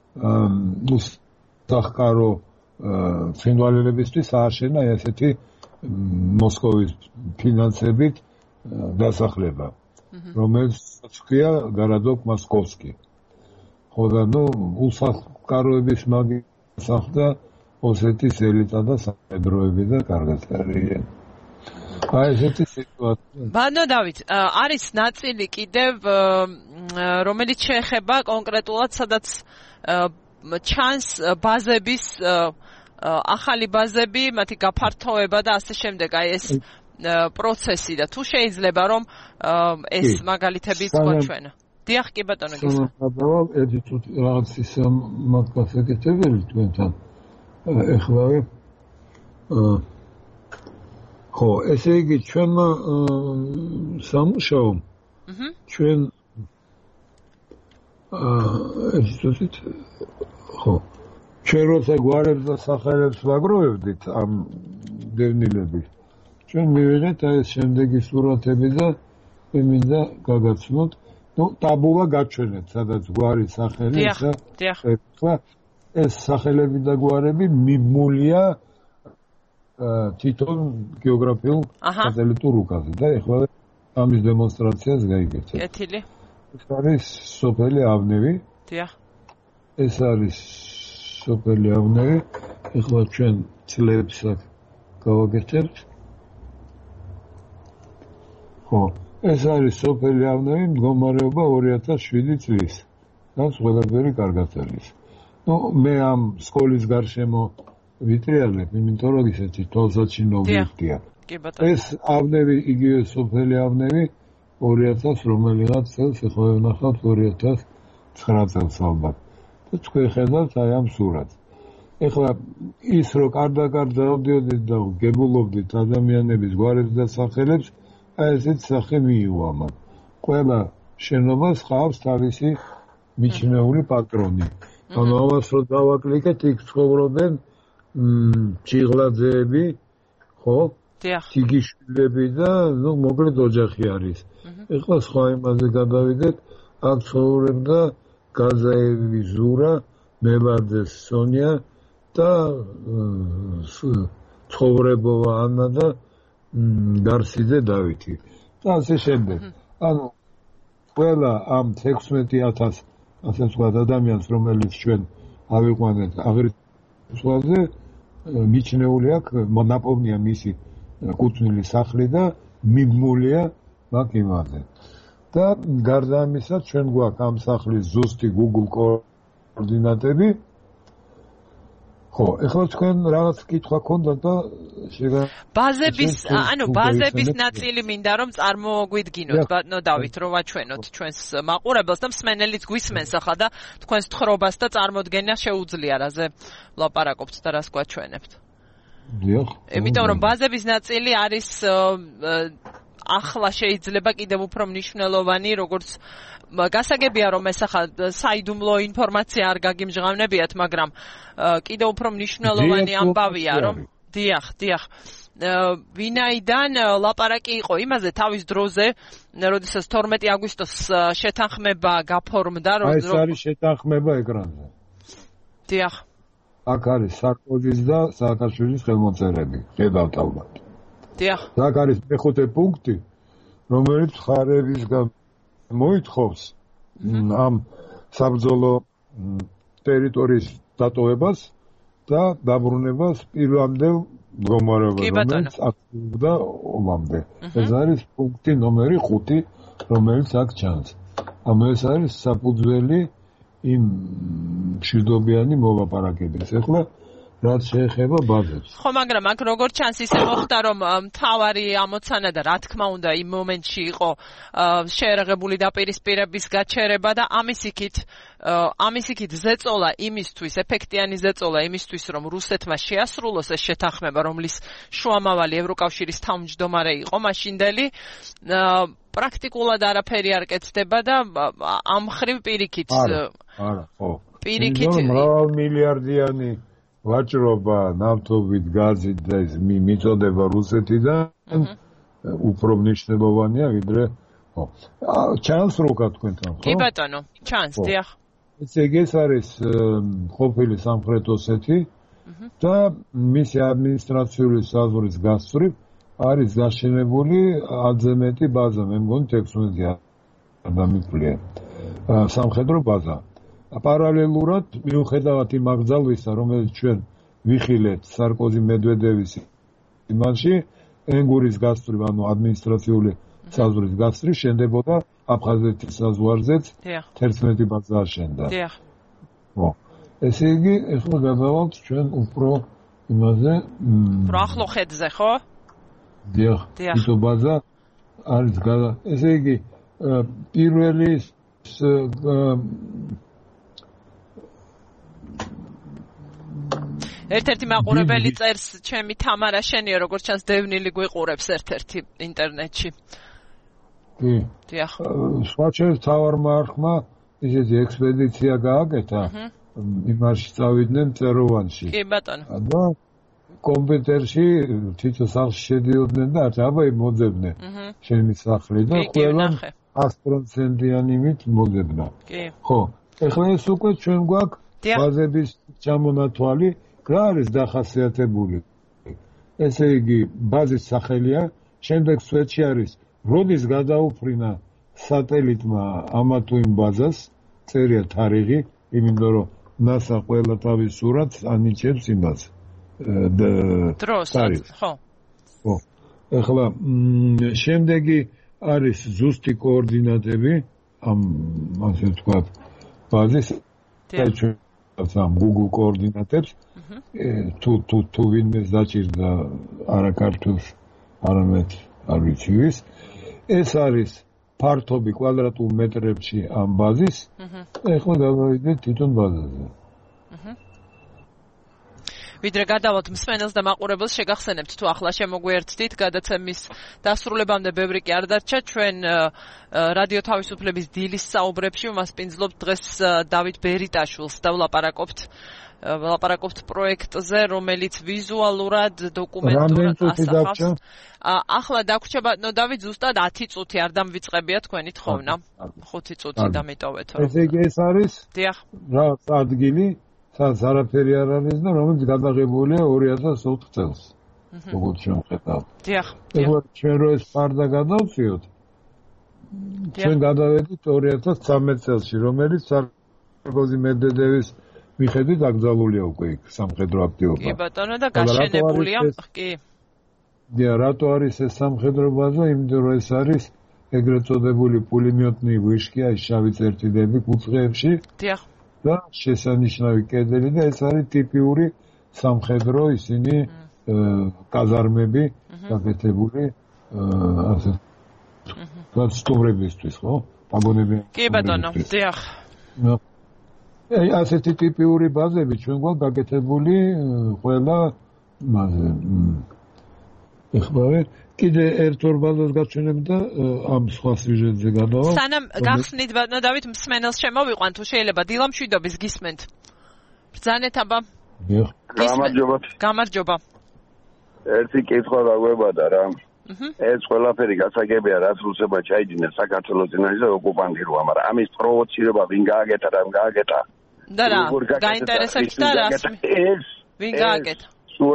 უსახკარო ცხინვალელებისთვის ააშენა ესეთი მოსკოვის ფინანსებით დასახლება, რომელიც ჰქვია გარადოკ მოსკოვსკი. ხო და უსახკაროების მაგისახდა ოსეთის ელიტა და სამხედროები და კარგად არიან. აი ესეთი სიტუაცია. ბანო დავით, არის ნაწილი კიდევ რომელიც შეეხება კონკრეტულად სადაც ჩანს ბაზების ახალი ბაზები, მათი გაფართოება და ასე შემდეგ, აი ეს პროცესი და თუ შეიძლება რომ ეს მაგალითები თქვა ჩვენ. დიახ, კი ბატონო გესმის. ერთი წუთი რაღაც ისე მაგას ეკეთებელი თქვენთან. ეხლავე ხო, ესე იგი ჩვენმა სამუშაომ ჩვენ ერთი წუთით ხო ჩვენ როცა გვარებს და სახელებს ვაგროვებდით ამ დევნილების ჩვენ მივიღეთ აი ეს შემდეგი სურათები და მინდა გაგაცნოთ ტაბულა გაჩვენეთ სადაც გვარი სახელი და ეს სახელები და გვარები მიმულია თვითონ გეოგრაფიულ სატელიტურ რუკაზე და ეხლა ამის დემონსტრაციას გაიგებთ. კეთილი. ეს არის სოფელი ავნევი. დიახ. ეს არის სოფელი ავნევი. ეხლა ჩვენ წლებს აქ გავაკეთებთ. ხო, ეს არის სოფელი ავნევი, მდგომარეობა 2007 წლის. და ყველაფერი კარგად არის. მე ამ სკოლის გარშემო ვიტრიალებ, იმიტომ რომ ისეთი თვალსაჩინო ობიექტია. ეს ავნევი, იგივე სოფელი ავნევი 2000 რომელიღაც წელს, ეხლა ვნახავთ 2009 წელს ალბათ. და თქვენ ხედავთ აი ამ სურათს. ეხლა ის რომ კარდაკარ დავდიოდით და გებულობდით ადამიანების გვარებს და სახელებს, აი ესეთ სახე მიიღო ამან. ყველა შენობას ხავს თავისი მიჩნეული პატრონი. ანუ ამას რომ დავაკლიკეთ, იქ ცხოვრობენ ჩიღლაძეები, ხო? ჩიგიშვილები და მოკლედ ოჯახი არის. ეხლა სხვა იმაზე გადავიდეთ, აქ ცხოვრობდა გაზაევი ზურა, მელაძე სონია და ცხოვრებოვა ანა და გარსიძე დავითი. და ასე შემდეგ. ანუ ყველა ამ 16,000 ასე ვთქვათ ადამიანს, რომელიც ჩვენ ავიყვანეთ აღრიცხვაზე, მიჩნეული აქვს ნაპოვნია მისი კუთვნილი სახლი და მიბმულია მაგ იმაზე. და გარდა ამისა, ჩვენ გვაქვს ამ სახლის ზუსტი Google კოორდინატები. ხო, ეხლა თქვენ რაღაც კითხვა გქონდა და ბაზების ნაწილი მინდა რომ წარმოგვიდგინოთ, ბატონო დავით, რომ ვაჩვენოთ ჩვენს მაყურებელს და მსმენელიც გვისმენს ახლა და თქვენს თხრობას და წარმოდგენა შეუძლია რაზე ვლაპარაკობთ და რას გვაჩვენებთ. დიახ. იმიტომ რომ ბაზების ნაწილი არის ახლა შეიძლება კიდევ უფრო მნიშვნელოვანი, როგორც გასაგებია რომ ეს ახლა საიდუმლო ინფორმაცია არ გაგიმჟღავნებიათ, მაგრამ კიდევ უფრო მნიშვნელოვანი ამბავია რომ დიახ ვინაიდან ლაპარაკი იყო იმაზე თავის დროზე, როდესაც 12 აგვისტოს შეთანხმება გაფორმდა რომ ეს არის შეთანხმება ეკრანზე. დიახ. აქ არის სარკოზის და სააკაშვილის ხელმოწერები, ხედავთ ალბათ. დიახ. აქ არის მეხუთე პუნქტი, რომელიც მხარებისგან მოითხოვს ამ საბრძოლო ტერიტორიის დატოვებას და დაბრუნებას პირვანდელ მდგომარეობაში, რომელიც აქტიურობდა ომამდე. ეს არის პუნქტი ნომერი 5, რომელიც აქ ჩანს. ეს არის საფუძველი იმ მშვიდობიანი მოლაპარაკებების. ეხლა რაც შეეხება ბაზებს. ხო, მაგრამ აქ როგორც ჩანს ისე მოხდა, რომ მთავარი ამოცანა და რა თქმა უნდა იმ მომენტში იყო შეერაღებული დაპირისპირების გაჩერება და ამის იქით ზეწოლა იმისთვის, ეფექტიანი ზეწოლა იმისთვის, რომ რუსეთმა შეასრულოს ეს შეთანხმება, რომლის შუამავალი ევროკავშირის თავმჯდომარე იყო მაშინდელი, პრაქტიკულად არაფერი არ კეთდება და ამ ხრივ პირიქით არა, ხო. პირიქით მრავალმილიარდიანი ვაჭრობა ნავთობით, გაზით და ეს მიწოდება რუსეთიდან უფრო მნიშვნელოვანია ვიდრე ხო. ჩანს როკა თქვენთან, ხო? კი ბატონო, ჩანს, დიახ. ეს არის ყოფილი სამხრეთ ოსეთი და მისი ადმინისტრაციული საზღვრის გასწვრივ არის გაშენებული ათზე მეტი ბაზა, მე მგონი 16 ადამიანია. სამხედრო ბაზა. პარალელურად მიუხედავად იმ აკრძალვისა, რომელიც ჩვენ ვიხილეთ სარკოზი მედვედევის იმაში, ენგურის გასწვრივ, ანუ ადმინისტრაციული საზღვრის გასწვრივ შენდებოდა აფხაზეთის საზღვარზეც 11 ბაზა აშენდა. დიახ. ხო. ესე იგი, ეხლა გადავალთ ჩვენ უფრო იმაზე, უფრო ახლო ხედზე, ხო? დიახ. ისო ბაზა არის ესე იგი, პირველი ერთ-ერთი მაყურებელი წერს ჩემი თამარა შენია, როგორც ჩანს დევნილი გვიყურებს ერთ-ერთი ინტერნეტში. კი. დიახ. სხვაჩემ თავარმარხმა ისეთი ექსპედიცია გააკეთა. იმაში წავიდნენ წეროვანში. კი ბატონო. და კომპიუტერში თვითონ სახლში შედიოდნენ და აბა მოძებდნენ. ჩემი სახლი და ყველა 100%-იანი მით მოძებნა. კი. ხო. ეხლა ეს უკვე ჩვენ გვაქვს ბაზების ჩამონათვალი, რა არის დახასიათებული. ესე იგი, ბაზის სახელია, შემდეგ სვეტში არის, როდის გადაუფრინა სატელიტმა ამა თუ იმ ბაზას, წერია თარიღი, იმიტომ რომ NASA ყველა თავის სურათს ანიჭებს იმას. დროს, ხო. ხო. ეხლა შემდეგი არის ზუსტი კოორდინატები ამ ასე ვთქვათ ბაზის ამ Google კოორდინატებს თუ ვინმეს დაჭირდა არა ქართულს არამედ არ ვიცი ვის ეს არის ფართობი კვადრატულ მეტრებში ამ ბაზის ეხლა დავიდეთ თვითონ ბაზაზე ვიდრე გადავალთ მსმენელს და მაყურებელს, შეგახსენებთ თუ ახლა შემოგვიერთდით გადაცემის დასრულებამდე ბევრი კი არ დარჩა. ჩვენ რადიო თავისუფლების დილის საუბრებში მასპინძლობთ დღეს დავით ბერიტაშვილს და ვლაპარაკობთ პროექტზე, რომელიც ვიზუალურად დოკუმენტურად ასახავს. ახლა დაგვრჩება, დავით, ზუსტად 10 წუთი არ დამვიწყებია თქვენი თხოვნა. 5 წუთი დამიტოვეთ. ესე იგი ეს არის დიახ. რა ადგილი, სადაც არაფერი არ არის და რომელიც გადაღებულია 2004 წელს. როგორც შევხედავთ. დიახ. ეხლა ჩვენ რო ეს ფარდა გადავწიოთ, ჩვენ გადავედით 2013 წელსში, რომელიც სარკოზი მედვედევის მიხედვით აკრძალულია უკვე იქ სამხედრო აქტივობა. კი ბატონო და გაშენებულია, კი. და რატო არის ეს სამხედრო ბაზა? იმიტომ რომ ეს არის ეგრეთ წოდებული პულემიოტნი ვიშკი, აი შავი წერტილები კუთხეებში. დიახ. და შესანიშნავი კედელი და ეს არის ტიპიური სამხედრო ისინი კაზარმები გაკეთებული ასე სტუმრებისთვის, ხო? ვაგონები. კი ბატონო, დიახ. აი ასეთი ტიპიური ბაზები ჩვენ გვაქვს გაკეთებული ყველა მასე. ეხლა კიდე ერთ ორ ბაზას გაჩვენებ და ამ სხვა სიუჟეტზე გადავალ. სანამ გახსნით ბატონო დავით მსმენელს შემოვიყვან თუ შეიძლება დილამშვიდობის გისმენთ. ბრძანეთ აბა. გამარჯობა. ერთი კითხვა დაგვებადა რა. ეს ყველაფერი გასაგებია რაც რუსებმა ჩაიდინეს საქართველოს წინაშე ოკუპანტი როა, მაგრამ ამის პროვოცირება ვინ გააკეთა და ვინ გააკეთა? და რა, გაინტერესებს და რა? ვინ გააკეთა?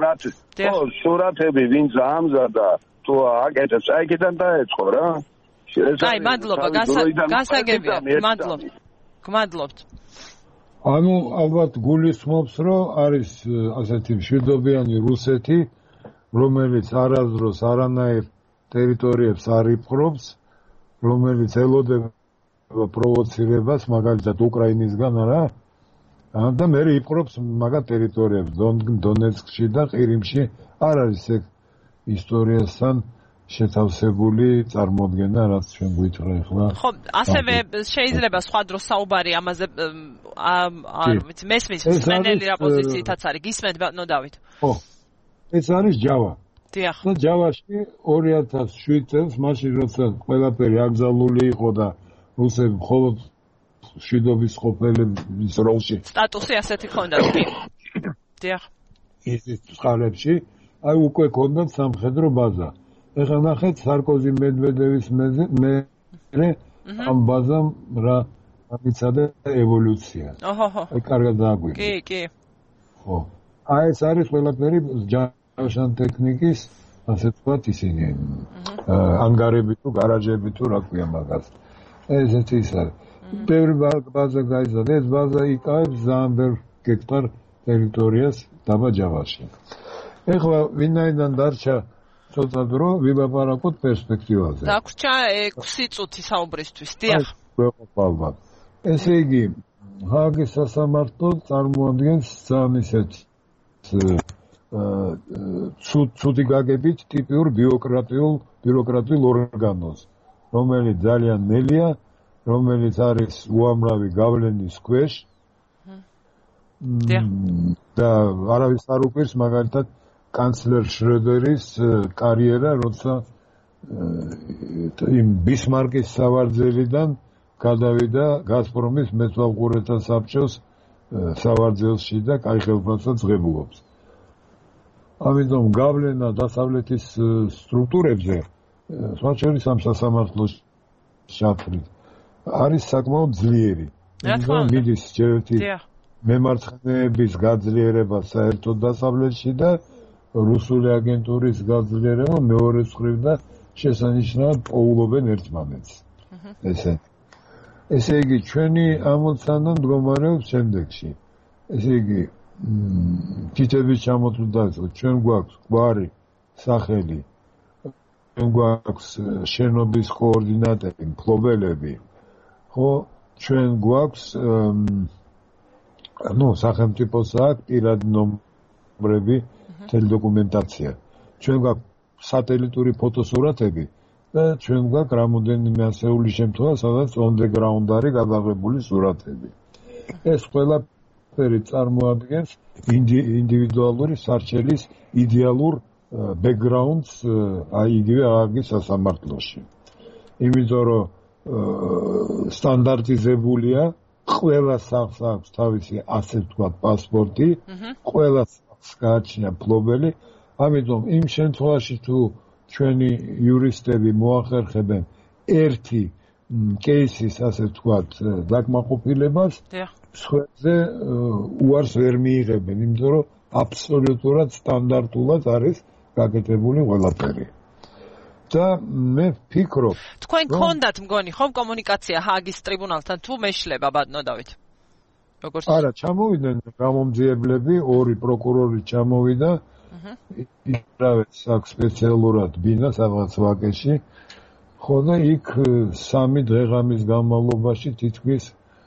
სურათები ვინ ამზადა? თუ აკეთებს, აიკეთან დაეწყო რა. აი, მადლობა, გასაგებია, გმადლობთ. ანუ ალბათ გულისხმობს, რომ არის ასეთი მშვიდობიანი რუსეთი, რომელიც არასდროს არანაირ ტერიტორიებს არ იპყრობს, რომელიც ელოდება პროვოცირებას, მაგალითად უკრაინისგან არა, და მე იპყრობს მაგათ ტერიტორიებს დონეცკში და ყირიმში. არ არის ეგ ისტორიასთან შეთავსებული წარმოდგენა, რაც ჩვენ გვითხრა ახლა. ხო, ასევე შეიძლება სხვა დროს საუბარი ამაზე არ ვიცი, მესმის მსმენელი რა პოზიციითაც არის, გისმენთ ბატონო დავით? ხო. ეს არის ჯავა. დიახ. და ჯავაში 2007 წელს, მაშინ როცა ყველაფერი აკრძალული იყო და რუსები მხოლოდ მშვიდობის ყოფილების როლში. სტატუსი ასეთი ჰქონდათ, კი. დიახ. ის წყარებში, აი უკვე ჰქონდათ სამხედრო ბაზა. ეხლა ნახეთ სარკოზი მედვედევის მერე ამ ბაზამ რა მიცადა ევოლუცია. ოჰოჰო. აი კარგად დააგვირდა. კი, კი. ხო. აი ეს არის ყველაფერი ჯავშან ტექნიკის, ასე ვთქვათ, ისინი ანგარები თუ გარაჟები თუ რა ქვია მაგას. ესეთი ის არის. ბევრი ბაზა გაიზარდა. ეს ბაზა იკავებს ძალიან ბევრ ჰექტარ ტერიტორიას დაბა ჯავაში. ეხლა ვინაიდან დარჩა ცოტა დრო, ვილაპარაკოთ პერსპექტივაზე. დაგვრჩა 6 წუთი საუბრისთვის, დიახ. ალბათ. ესე იგი, ჰააგის სასამართლო წარმოადგენს ძალიან ისეთ ცუდი გაგებით ტიპიურ ბიუროკრატიულ ორგანოს, რომელიც ძალიან ნელია, რომელიც არის უამრავი გავლენის ქვეშ. და არავის არ უყვირს მაგალითად კანცლერ შრედერის კარიერა, როცა იმ ბისმარკის სავარძელიდან გადავიდა გაზპრომის მეცვალყურეთა საბჭოს სავარძელში და კაი ხელფასად ღებულობს. ამიტომ გავლენა დასავლეთის სტრუქტურებზე, სხვა შორის ამ სასამართლოს შაფრით, არის საკმაოდ ძლიერი. მიდის ჯერეთი მემარცხენეების გაძლიერება საერთოდ დასავლეთში და რუსული აგენტურის გაძლიერება მეორე მხრივ და შესანიშნავად პოულობენ ერთმანეთს. ესე იგი, ჩვენი ამოცანა მდგომარეობს შემდეგში. ესე იგი, თითების ჩამოთვლით დაიწყოთ. ჩვენ გვაქვს გვარი, სახელი, ჩვენ გვაქვს შენობის კოორდინატები, მფლობელები. ხო, ჩვენ გვაქვს სახელმწიფოს აქვს პირადი ნომრები, მთელი დოკუმენტაცია. ჩვენ გვაქვს სატელიტური ფოტოსურათები და ჩვენ გვაქვს რამოდენიმე ასეული შემთხვევა, სადაც on the ground არის გადაღებული სურათები. ეს ყველა ყველაფერი წარმოადგენს ინდივიდუალური სარჩელის იდეალურ ბექგრაუნდს აი იგივე აღგის სასამართლოში. იმიტომ რომ სტანდარტიზებულია ყველა სახლს აქვს თავისი ასე ვთქვათ პასპორტი, ყველა სახლს გააჩნია მფლობელი, ამიტომ იმ შემთხვევაში თუ ჩვენი იურისტები მოახერხებენ ერთი кейსის ასე ვთქვათ დაკმაყოფილებას, სხვებზე უარს ვერ მიიღებენ, იმიტომ რომ აბსოლუტურად სტანდარტულად არის გაკეთებული ყველაფერი. და მე ვფიქრობ, თქვენ გქონდათ მგონი ხომ კომუნიკაცია ჰააგის ტრიბუნალთან თუ მეშლება ბატონო დავით? როგორც არა, ჩამოვიდნენ გამომძიებლები, ორი პროკურორი ჩამოვიდა. ირავეთ აქვს სპეციალურად ბინა რაღაც ვაკეში. ხო და იქ 3 დღე-ღამის განმავლობაში თითქმის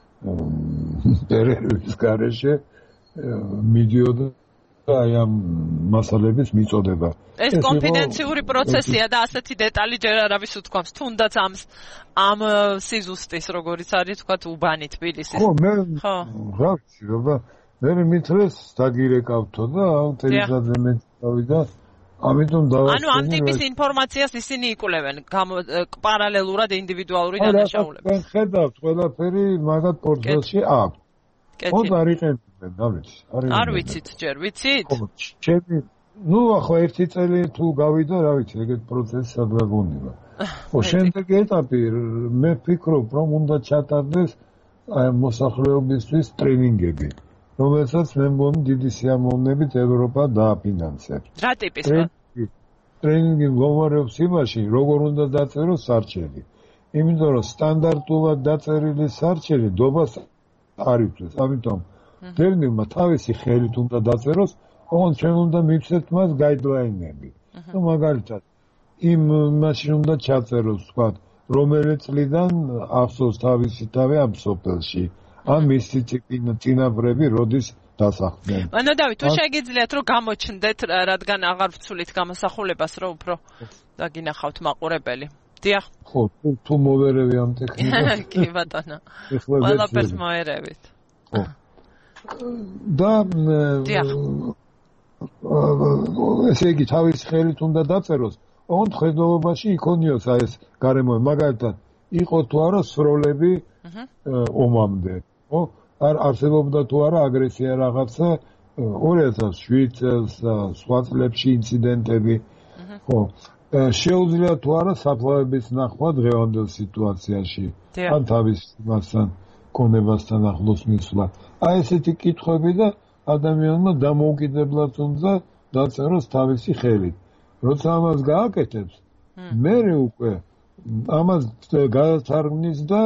პერერვის გარეშე მიდიოდა აი ამ მასალების მიწოდება. ეს კონფიდენციური პროცესია და ასეთი დეტალი ჯერ არავის უთქვამს, თუნდაც ამ სიზუსტის როგორიც არის თქვათ უბანი თბილისის. ხო, მე რა ვიცი, მე მითხრეს დაგირეკავთო და თელიზაძე მე დავიდა, ამიტომ დავასწრე. ანუ ამ ტიპის ინფორმაციას ისინი იკვლევენ პარალელურად ინდივიდუალური დანაშაულებით. მე ხედავთ ყველაფერი მაგათ პორტფელში აქვს. ხო, არიყენებენ, არ ვიცით ჯერ, ვიცით? ხო, ჩემი ახლა ერთი წელი თუ გავიდა, რა ვიცი, ეგეთ პროცესი სადგაგონია. ხო, შემდეგი ეტაპი მე ვფიქრობ, რომ უნდა ჩატარდეს აი მოსახლეობისთვის ტრენინგები, რომელსაც მე მგონი დიდი სიამოვნებით ევროპა დააფინანსებს. რა ტიპის? ტრენინგი მდგომარეობს იმაში, როგორ უნდა დაწეროს სარჩელი. იმიტომ რომ სტანდარტულად დაწერილი სარჩელი დობას არ იწვევს, ამიტომ დევნილმა თავისი ხელით უნდა დაწეროს, ოღონდ ჩვენ უნდა მივცეთ მას გაიდლაინები. ნუ მაგალითად, მაშინ უნდა ჩაწეროს, ვთქვათ, რომელი წლიდან ახსოვს თავისი თავი ამ სოფელში. ან მისი წინაპრები როდის დასახლდნენ. ანუ დავით, თუ შეგიძლიათ რომ გამოჩნდეთ, რადგან აღარ ვცვლით გამოსახულებას, რომ უფრო დაგინახავთ მაყურებელი. დიახ. ხო, თუ მოვერევი ამ ტექნიკას. კი ბატონო. ყველაფერს მოერევით. ხო. და დიახ. ესე იგი თავის ხელით უნდა დაწეროს, ოღონდ ხედავობაში იქონიოს აი ეს გარემო, მაგალითად, იყო თუ არა სროლები ომამდე, ხო? არ არსებობდა თუ არა აგრესია რაღაცა 2007 წელს და სხვა წლებში ინციდენტები, ხო? შეუძლია თუ არა საფლავების ნახვა დღევანდელ სიტუაციაში, ან თავის მასთან კონებასთან ახლოს მისვლა. აი ესეთი კითხვები და ადამიანმა დამოუკიდებლად უნდა დაწეროს თავისი ხელით. როცა ამას გააკეთებს, მერე უკვე ამას გადათარგმნის და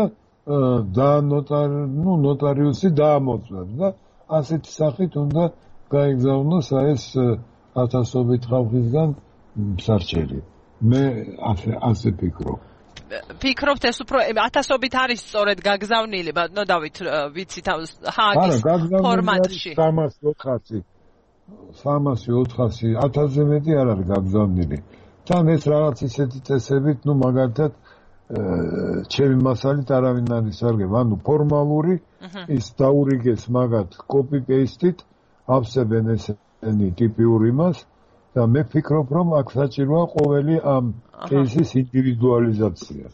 ნოტარიუსი დაამოწმებს და ასეთი სახით უნდა გაიგზავნოს აი ეს ათასობით ხალხისგან სარჩელი. მე ასე ვფიქრობ. ფიქრობთ ეს უფრო ათასობით არის სწორედ გაგზავნილი, ბატონო დავით, ვიცით ჰააგის ფორმატში. 300-400 1000-ზე მეტი არ არის გაგზავნილი. თან ეს რაღაც ისეთი წესებით, მაგალითად ჩემი მასალით არავინ არ ისარგებ, ანუ ფორმალური ის დაურიგეს მაგათ copy paste-ით, ავსებენ ესენი ტიპიურ იმას და მე ვფიქრობ, რომ აქ საჭიროა ყოველი ამ кейსის ინდივიდუალიზაცია.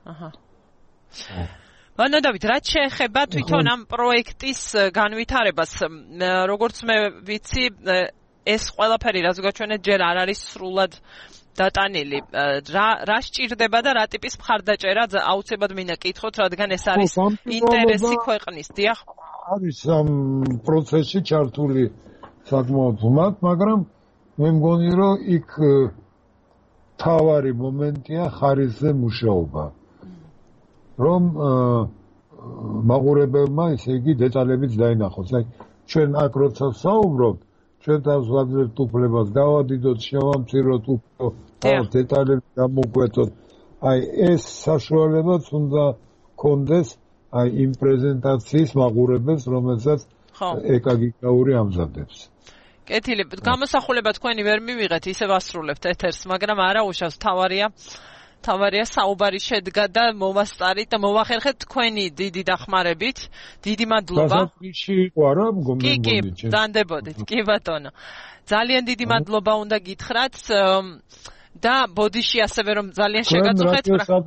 ბატონო დავით, რაც შეეხება თვითონ ამ პროექტის განვითარებას, როგორც მე ვიცი, ეს ყველაფერი რაც გაჩვენეთ ჯერ არ არის სრულად დატანილი. რა სჭირდება და რა ტიპის მხარდაჭერა აუცილებლად მინდა კითხოთ, რადგან ეს არის ინტერესი ქვეყნის, დიახ? არის ამ პროცესში ჩართული საკმაოდ უმად, მაგრამ მე მგონი, რომ იქ თავარი მომენტია ხარისზე მუშაობა. რომ მაყურებელმა ისე იგი დეტალებიც დაინახოს. აი ჩვენ აქ როცა ვსაუბრობთ, ჩვენ თავს ვაძლევთ უფლებას გავადიდოთ, შევამციროთ უფრო დეტალები გამოგვეცოთ. აი ეს საშუალებაც უნდა კონდეს აი იმ პრეზენტაციის მაყურებელს, რომელსაც ეკაგიკაური ამზადებს. კეთილი, გამოსახულება თქვენი ვერ მივიღეთ, ისე ვასრულებთ ეთერს, მაგრამ არა უშავს, თავარია თავარია საუბარი შედგა და მოვასწარით და მოვახერხეთ თქვენი დიდი დახმარებით. დიდი მადლობა. გასაკვირში იყო არა მგონი. კი, დანდებოდით. კი ბატონო. ძალიან დიდი მადლობა უნდა გითხრათ და ბოდიში ასევე რომ ძალიან შეგაწუხეთ.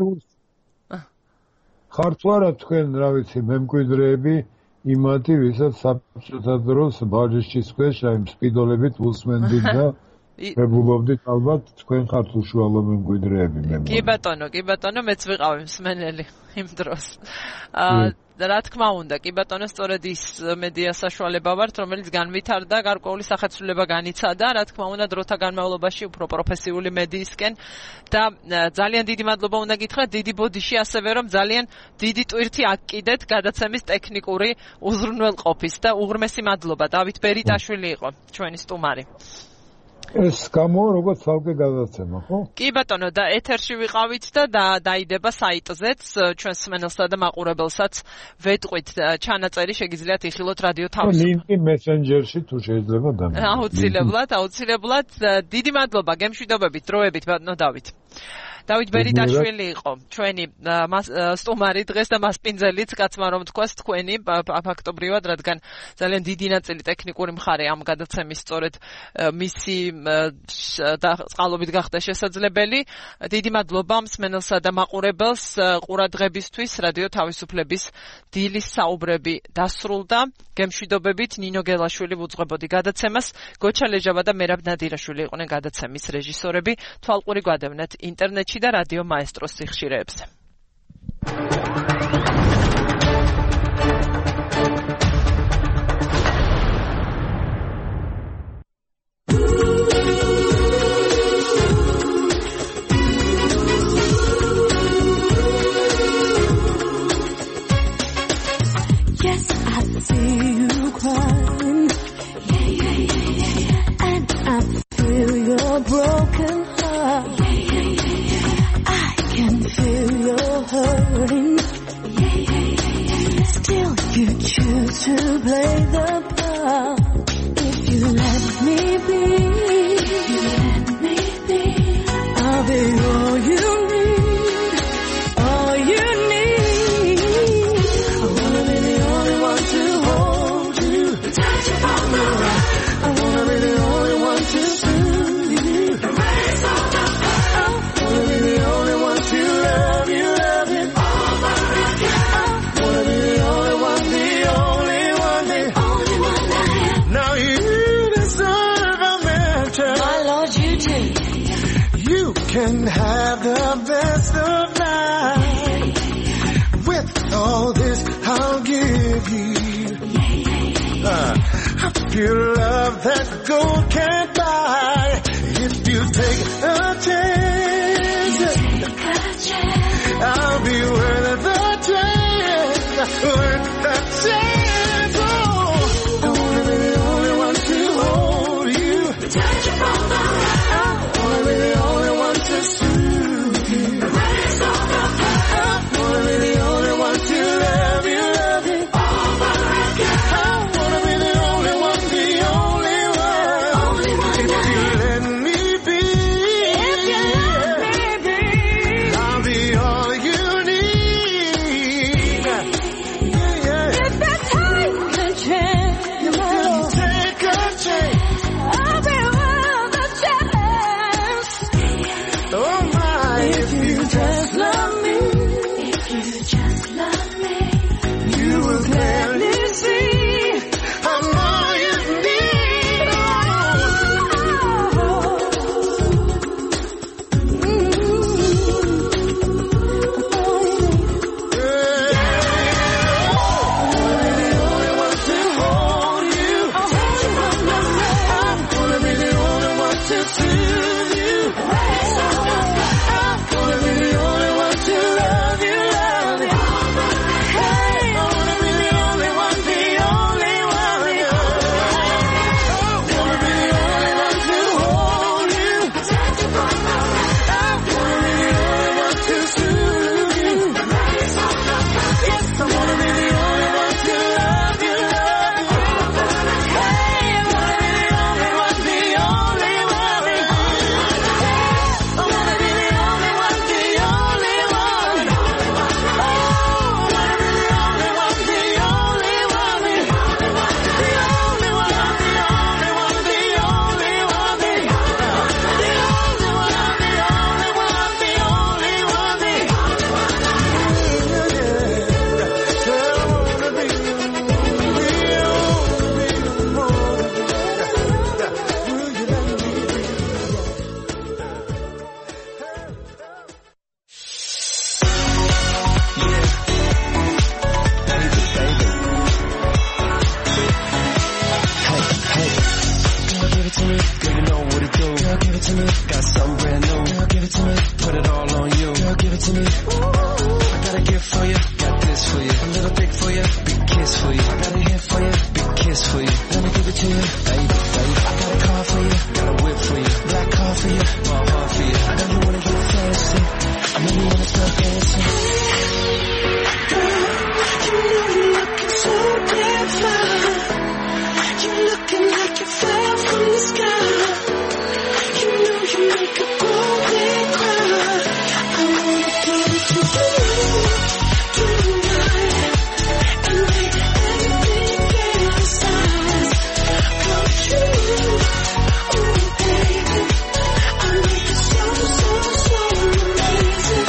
ხართ ვარა თქვენ რა ვიცი მემკვიდრეები იმათი ვისაც საბჭოთა დროს ბაჟისჩის ქვეშ აი სპიდოლებით უსმენდით და ვებულობდით ალბათ თქვენ ხართ უშუალო მემკვიდრეები მე. კი ბატონო მეც ვიყავი მსმენელი იმ დროს. რა თქმა უნდა, კი ბატონო, სწორედ ის მედია საშუალება ვართ, რომელიც განვითარდა, გარკვეული სახეცვლილება განიცადა, რა თქმა უნდა, დროთა განმავლობაში უფრო პროფესიული მედიისკენ და ძალიან დიდი მადლობა უნდა გითხრათ დიდი ბოდიში ასევე რომ ძალიან დიდი ტვირთი აკიდეთ გადაცემის ტექნიკური უზრუნველყოფის და უღრმესი მადლობა. დავით ბერიტაშვილი იყო ჩვენი სტუმარი. ეს გამოვა როგორც თალკე გადაცემა, ხო? კი ბატონო, და ეთერში ვიყავით და დაიდება საიტზეც, ჩვენს მსმენელსა და მაყურებელსაც ვეტყვით ჩანაწერი შეგიძლიათ იხილოთ რადიო თავისუფლება. ლინკი მესენჯერში თუ შეიძლება დამოუკიდებლად. აუცილებლად. დიდი მადლობა, გემშვიდობებით, დროებით ბატონო დავით. დავით ბერიტაშვილი იყო ჩვენი სტუმარი დღეს და მას პინძელიც კაცმა რომ თქვას თქვენი ფაქტობრივად, რადგან ძალიან დიდი ნაწილი ტექნიკური მხარე ამ გადაცემის სწორედ მისი წყალობით გახდა შესაძლებელი. დიდი მადლობა მსმენელსა და მაყურებელს ყურადღებისთვის. რადიო თავისუფლების დილის საუბრები დასრულდა. გემშვიდობებით, ნინო გელაშვილი უძღვებოდი გადაცემას, გოჩა ლეჟავა და მერაბ ნადირაშვილი იყვნენ გადაცემის რეჟისორები. თვალყური გვადევნეთ ინტერნეტში და რადიო მაესტროს სიხშირეებზე. Yes, I see you crying. And I feel your broken heart. I can feel you're hurting. Still you choose to play the part. If you let me be, I'll be all you need, all you need. I wanna be the only one to hold you, touch you from the right. I wanna be the only one to soothe you, erase all the past. I wanna be the only one to love you over again. I wanna be the only one, the only one, the only one I am. Now you deserve a mention. My Lord, you do. You can have the best of life. With all this I'll give you. A pure love that gold can't buy. If you take a chance, I'll be worth the chance, worth the chance. Oh, I wanna be the only one to hold you, Touch you from the right. I wanna be the only one to soothe you, Erase all the past. I wanna be the only one to love you Over again. I wanna be the only one, the only one. Only one If I you am. let me be, If you let me be. I'll be all you need. Yeah, yeah. If that's me, girl, you know what to do. Girl, give it to me, got something brand new. Girl, give it to me, put it all on you. Girl, give it to me. I got a gift for you, got this for you. A little dick for you, big kiss for you. I got a hit for you, big kiss for you. Let me give it to you, baby, baby. I got a car for you, got a whip for you. Black car for you, my heart for you. I know you wanna get fancy, I know you wanna start dancing. Girl, you know you're looking so damn fine. You're looking like you fell from the sky. You know you make a grown man cry. I wanna give it to you tonight and make everything fantasize come true. Oh baby, I make it so amazing.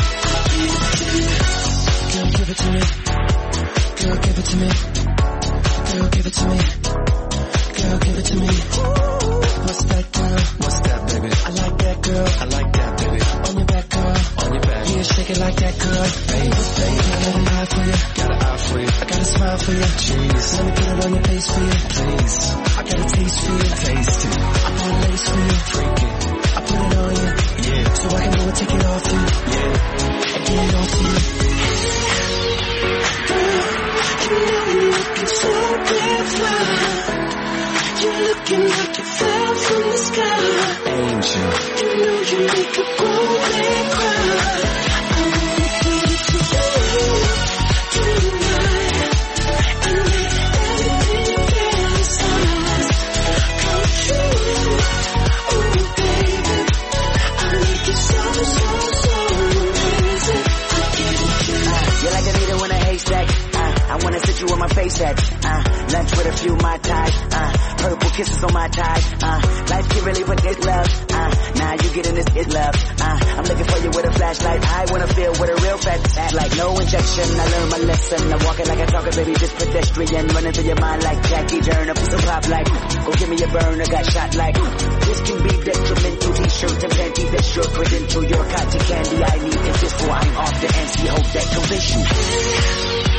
Girl, give it to me. Girl, give it to me. Girl, give it to me. Girl, give it to me. What's that, girl? What's that, baby? I like that, girl. I like that, baby. On your back, girl. On your back. Yeah, shake it like that, girl. Baby, baby. I got an eye for you. Got an eye for you. I got a smile for you. Jeez. Let me put it on your face for you. Please. I got a taste for you. Taste it. I bought a lace for you. Freak it. I put it on you. Yeah. So I can go and take it off you. Yeah. And get it off to you. Girl, you know you're looking so damn fine. You're looking like you fell from the sky. Angel. You know you make a grown man cry. I wanna give it to you tonight and make everything fantasize come true. Oh baby, I make it so amazing. I give it to you. You're like a needle in a haystack. I wanna sit you on my face at lunch with a few Mai Tai. Purple kisses on my thighs. Life can really put this love. Now you getting this is love. I'm looking for you with a flashlight. I wanna feel with a real fat act like no injection. I learned my lesson. I'm walking like a talker, baby, just pedestrian. Running through your mind like Jackie Turner. Piece of pop like, go give me a burner. Got shot like, this can be detrimental. T-shirts and panties that sure credential. Your cotton candy I need. If this for I'm off the MC, hope that convince you.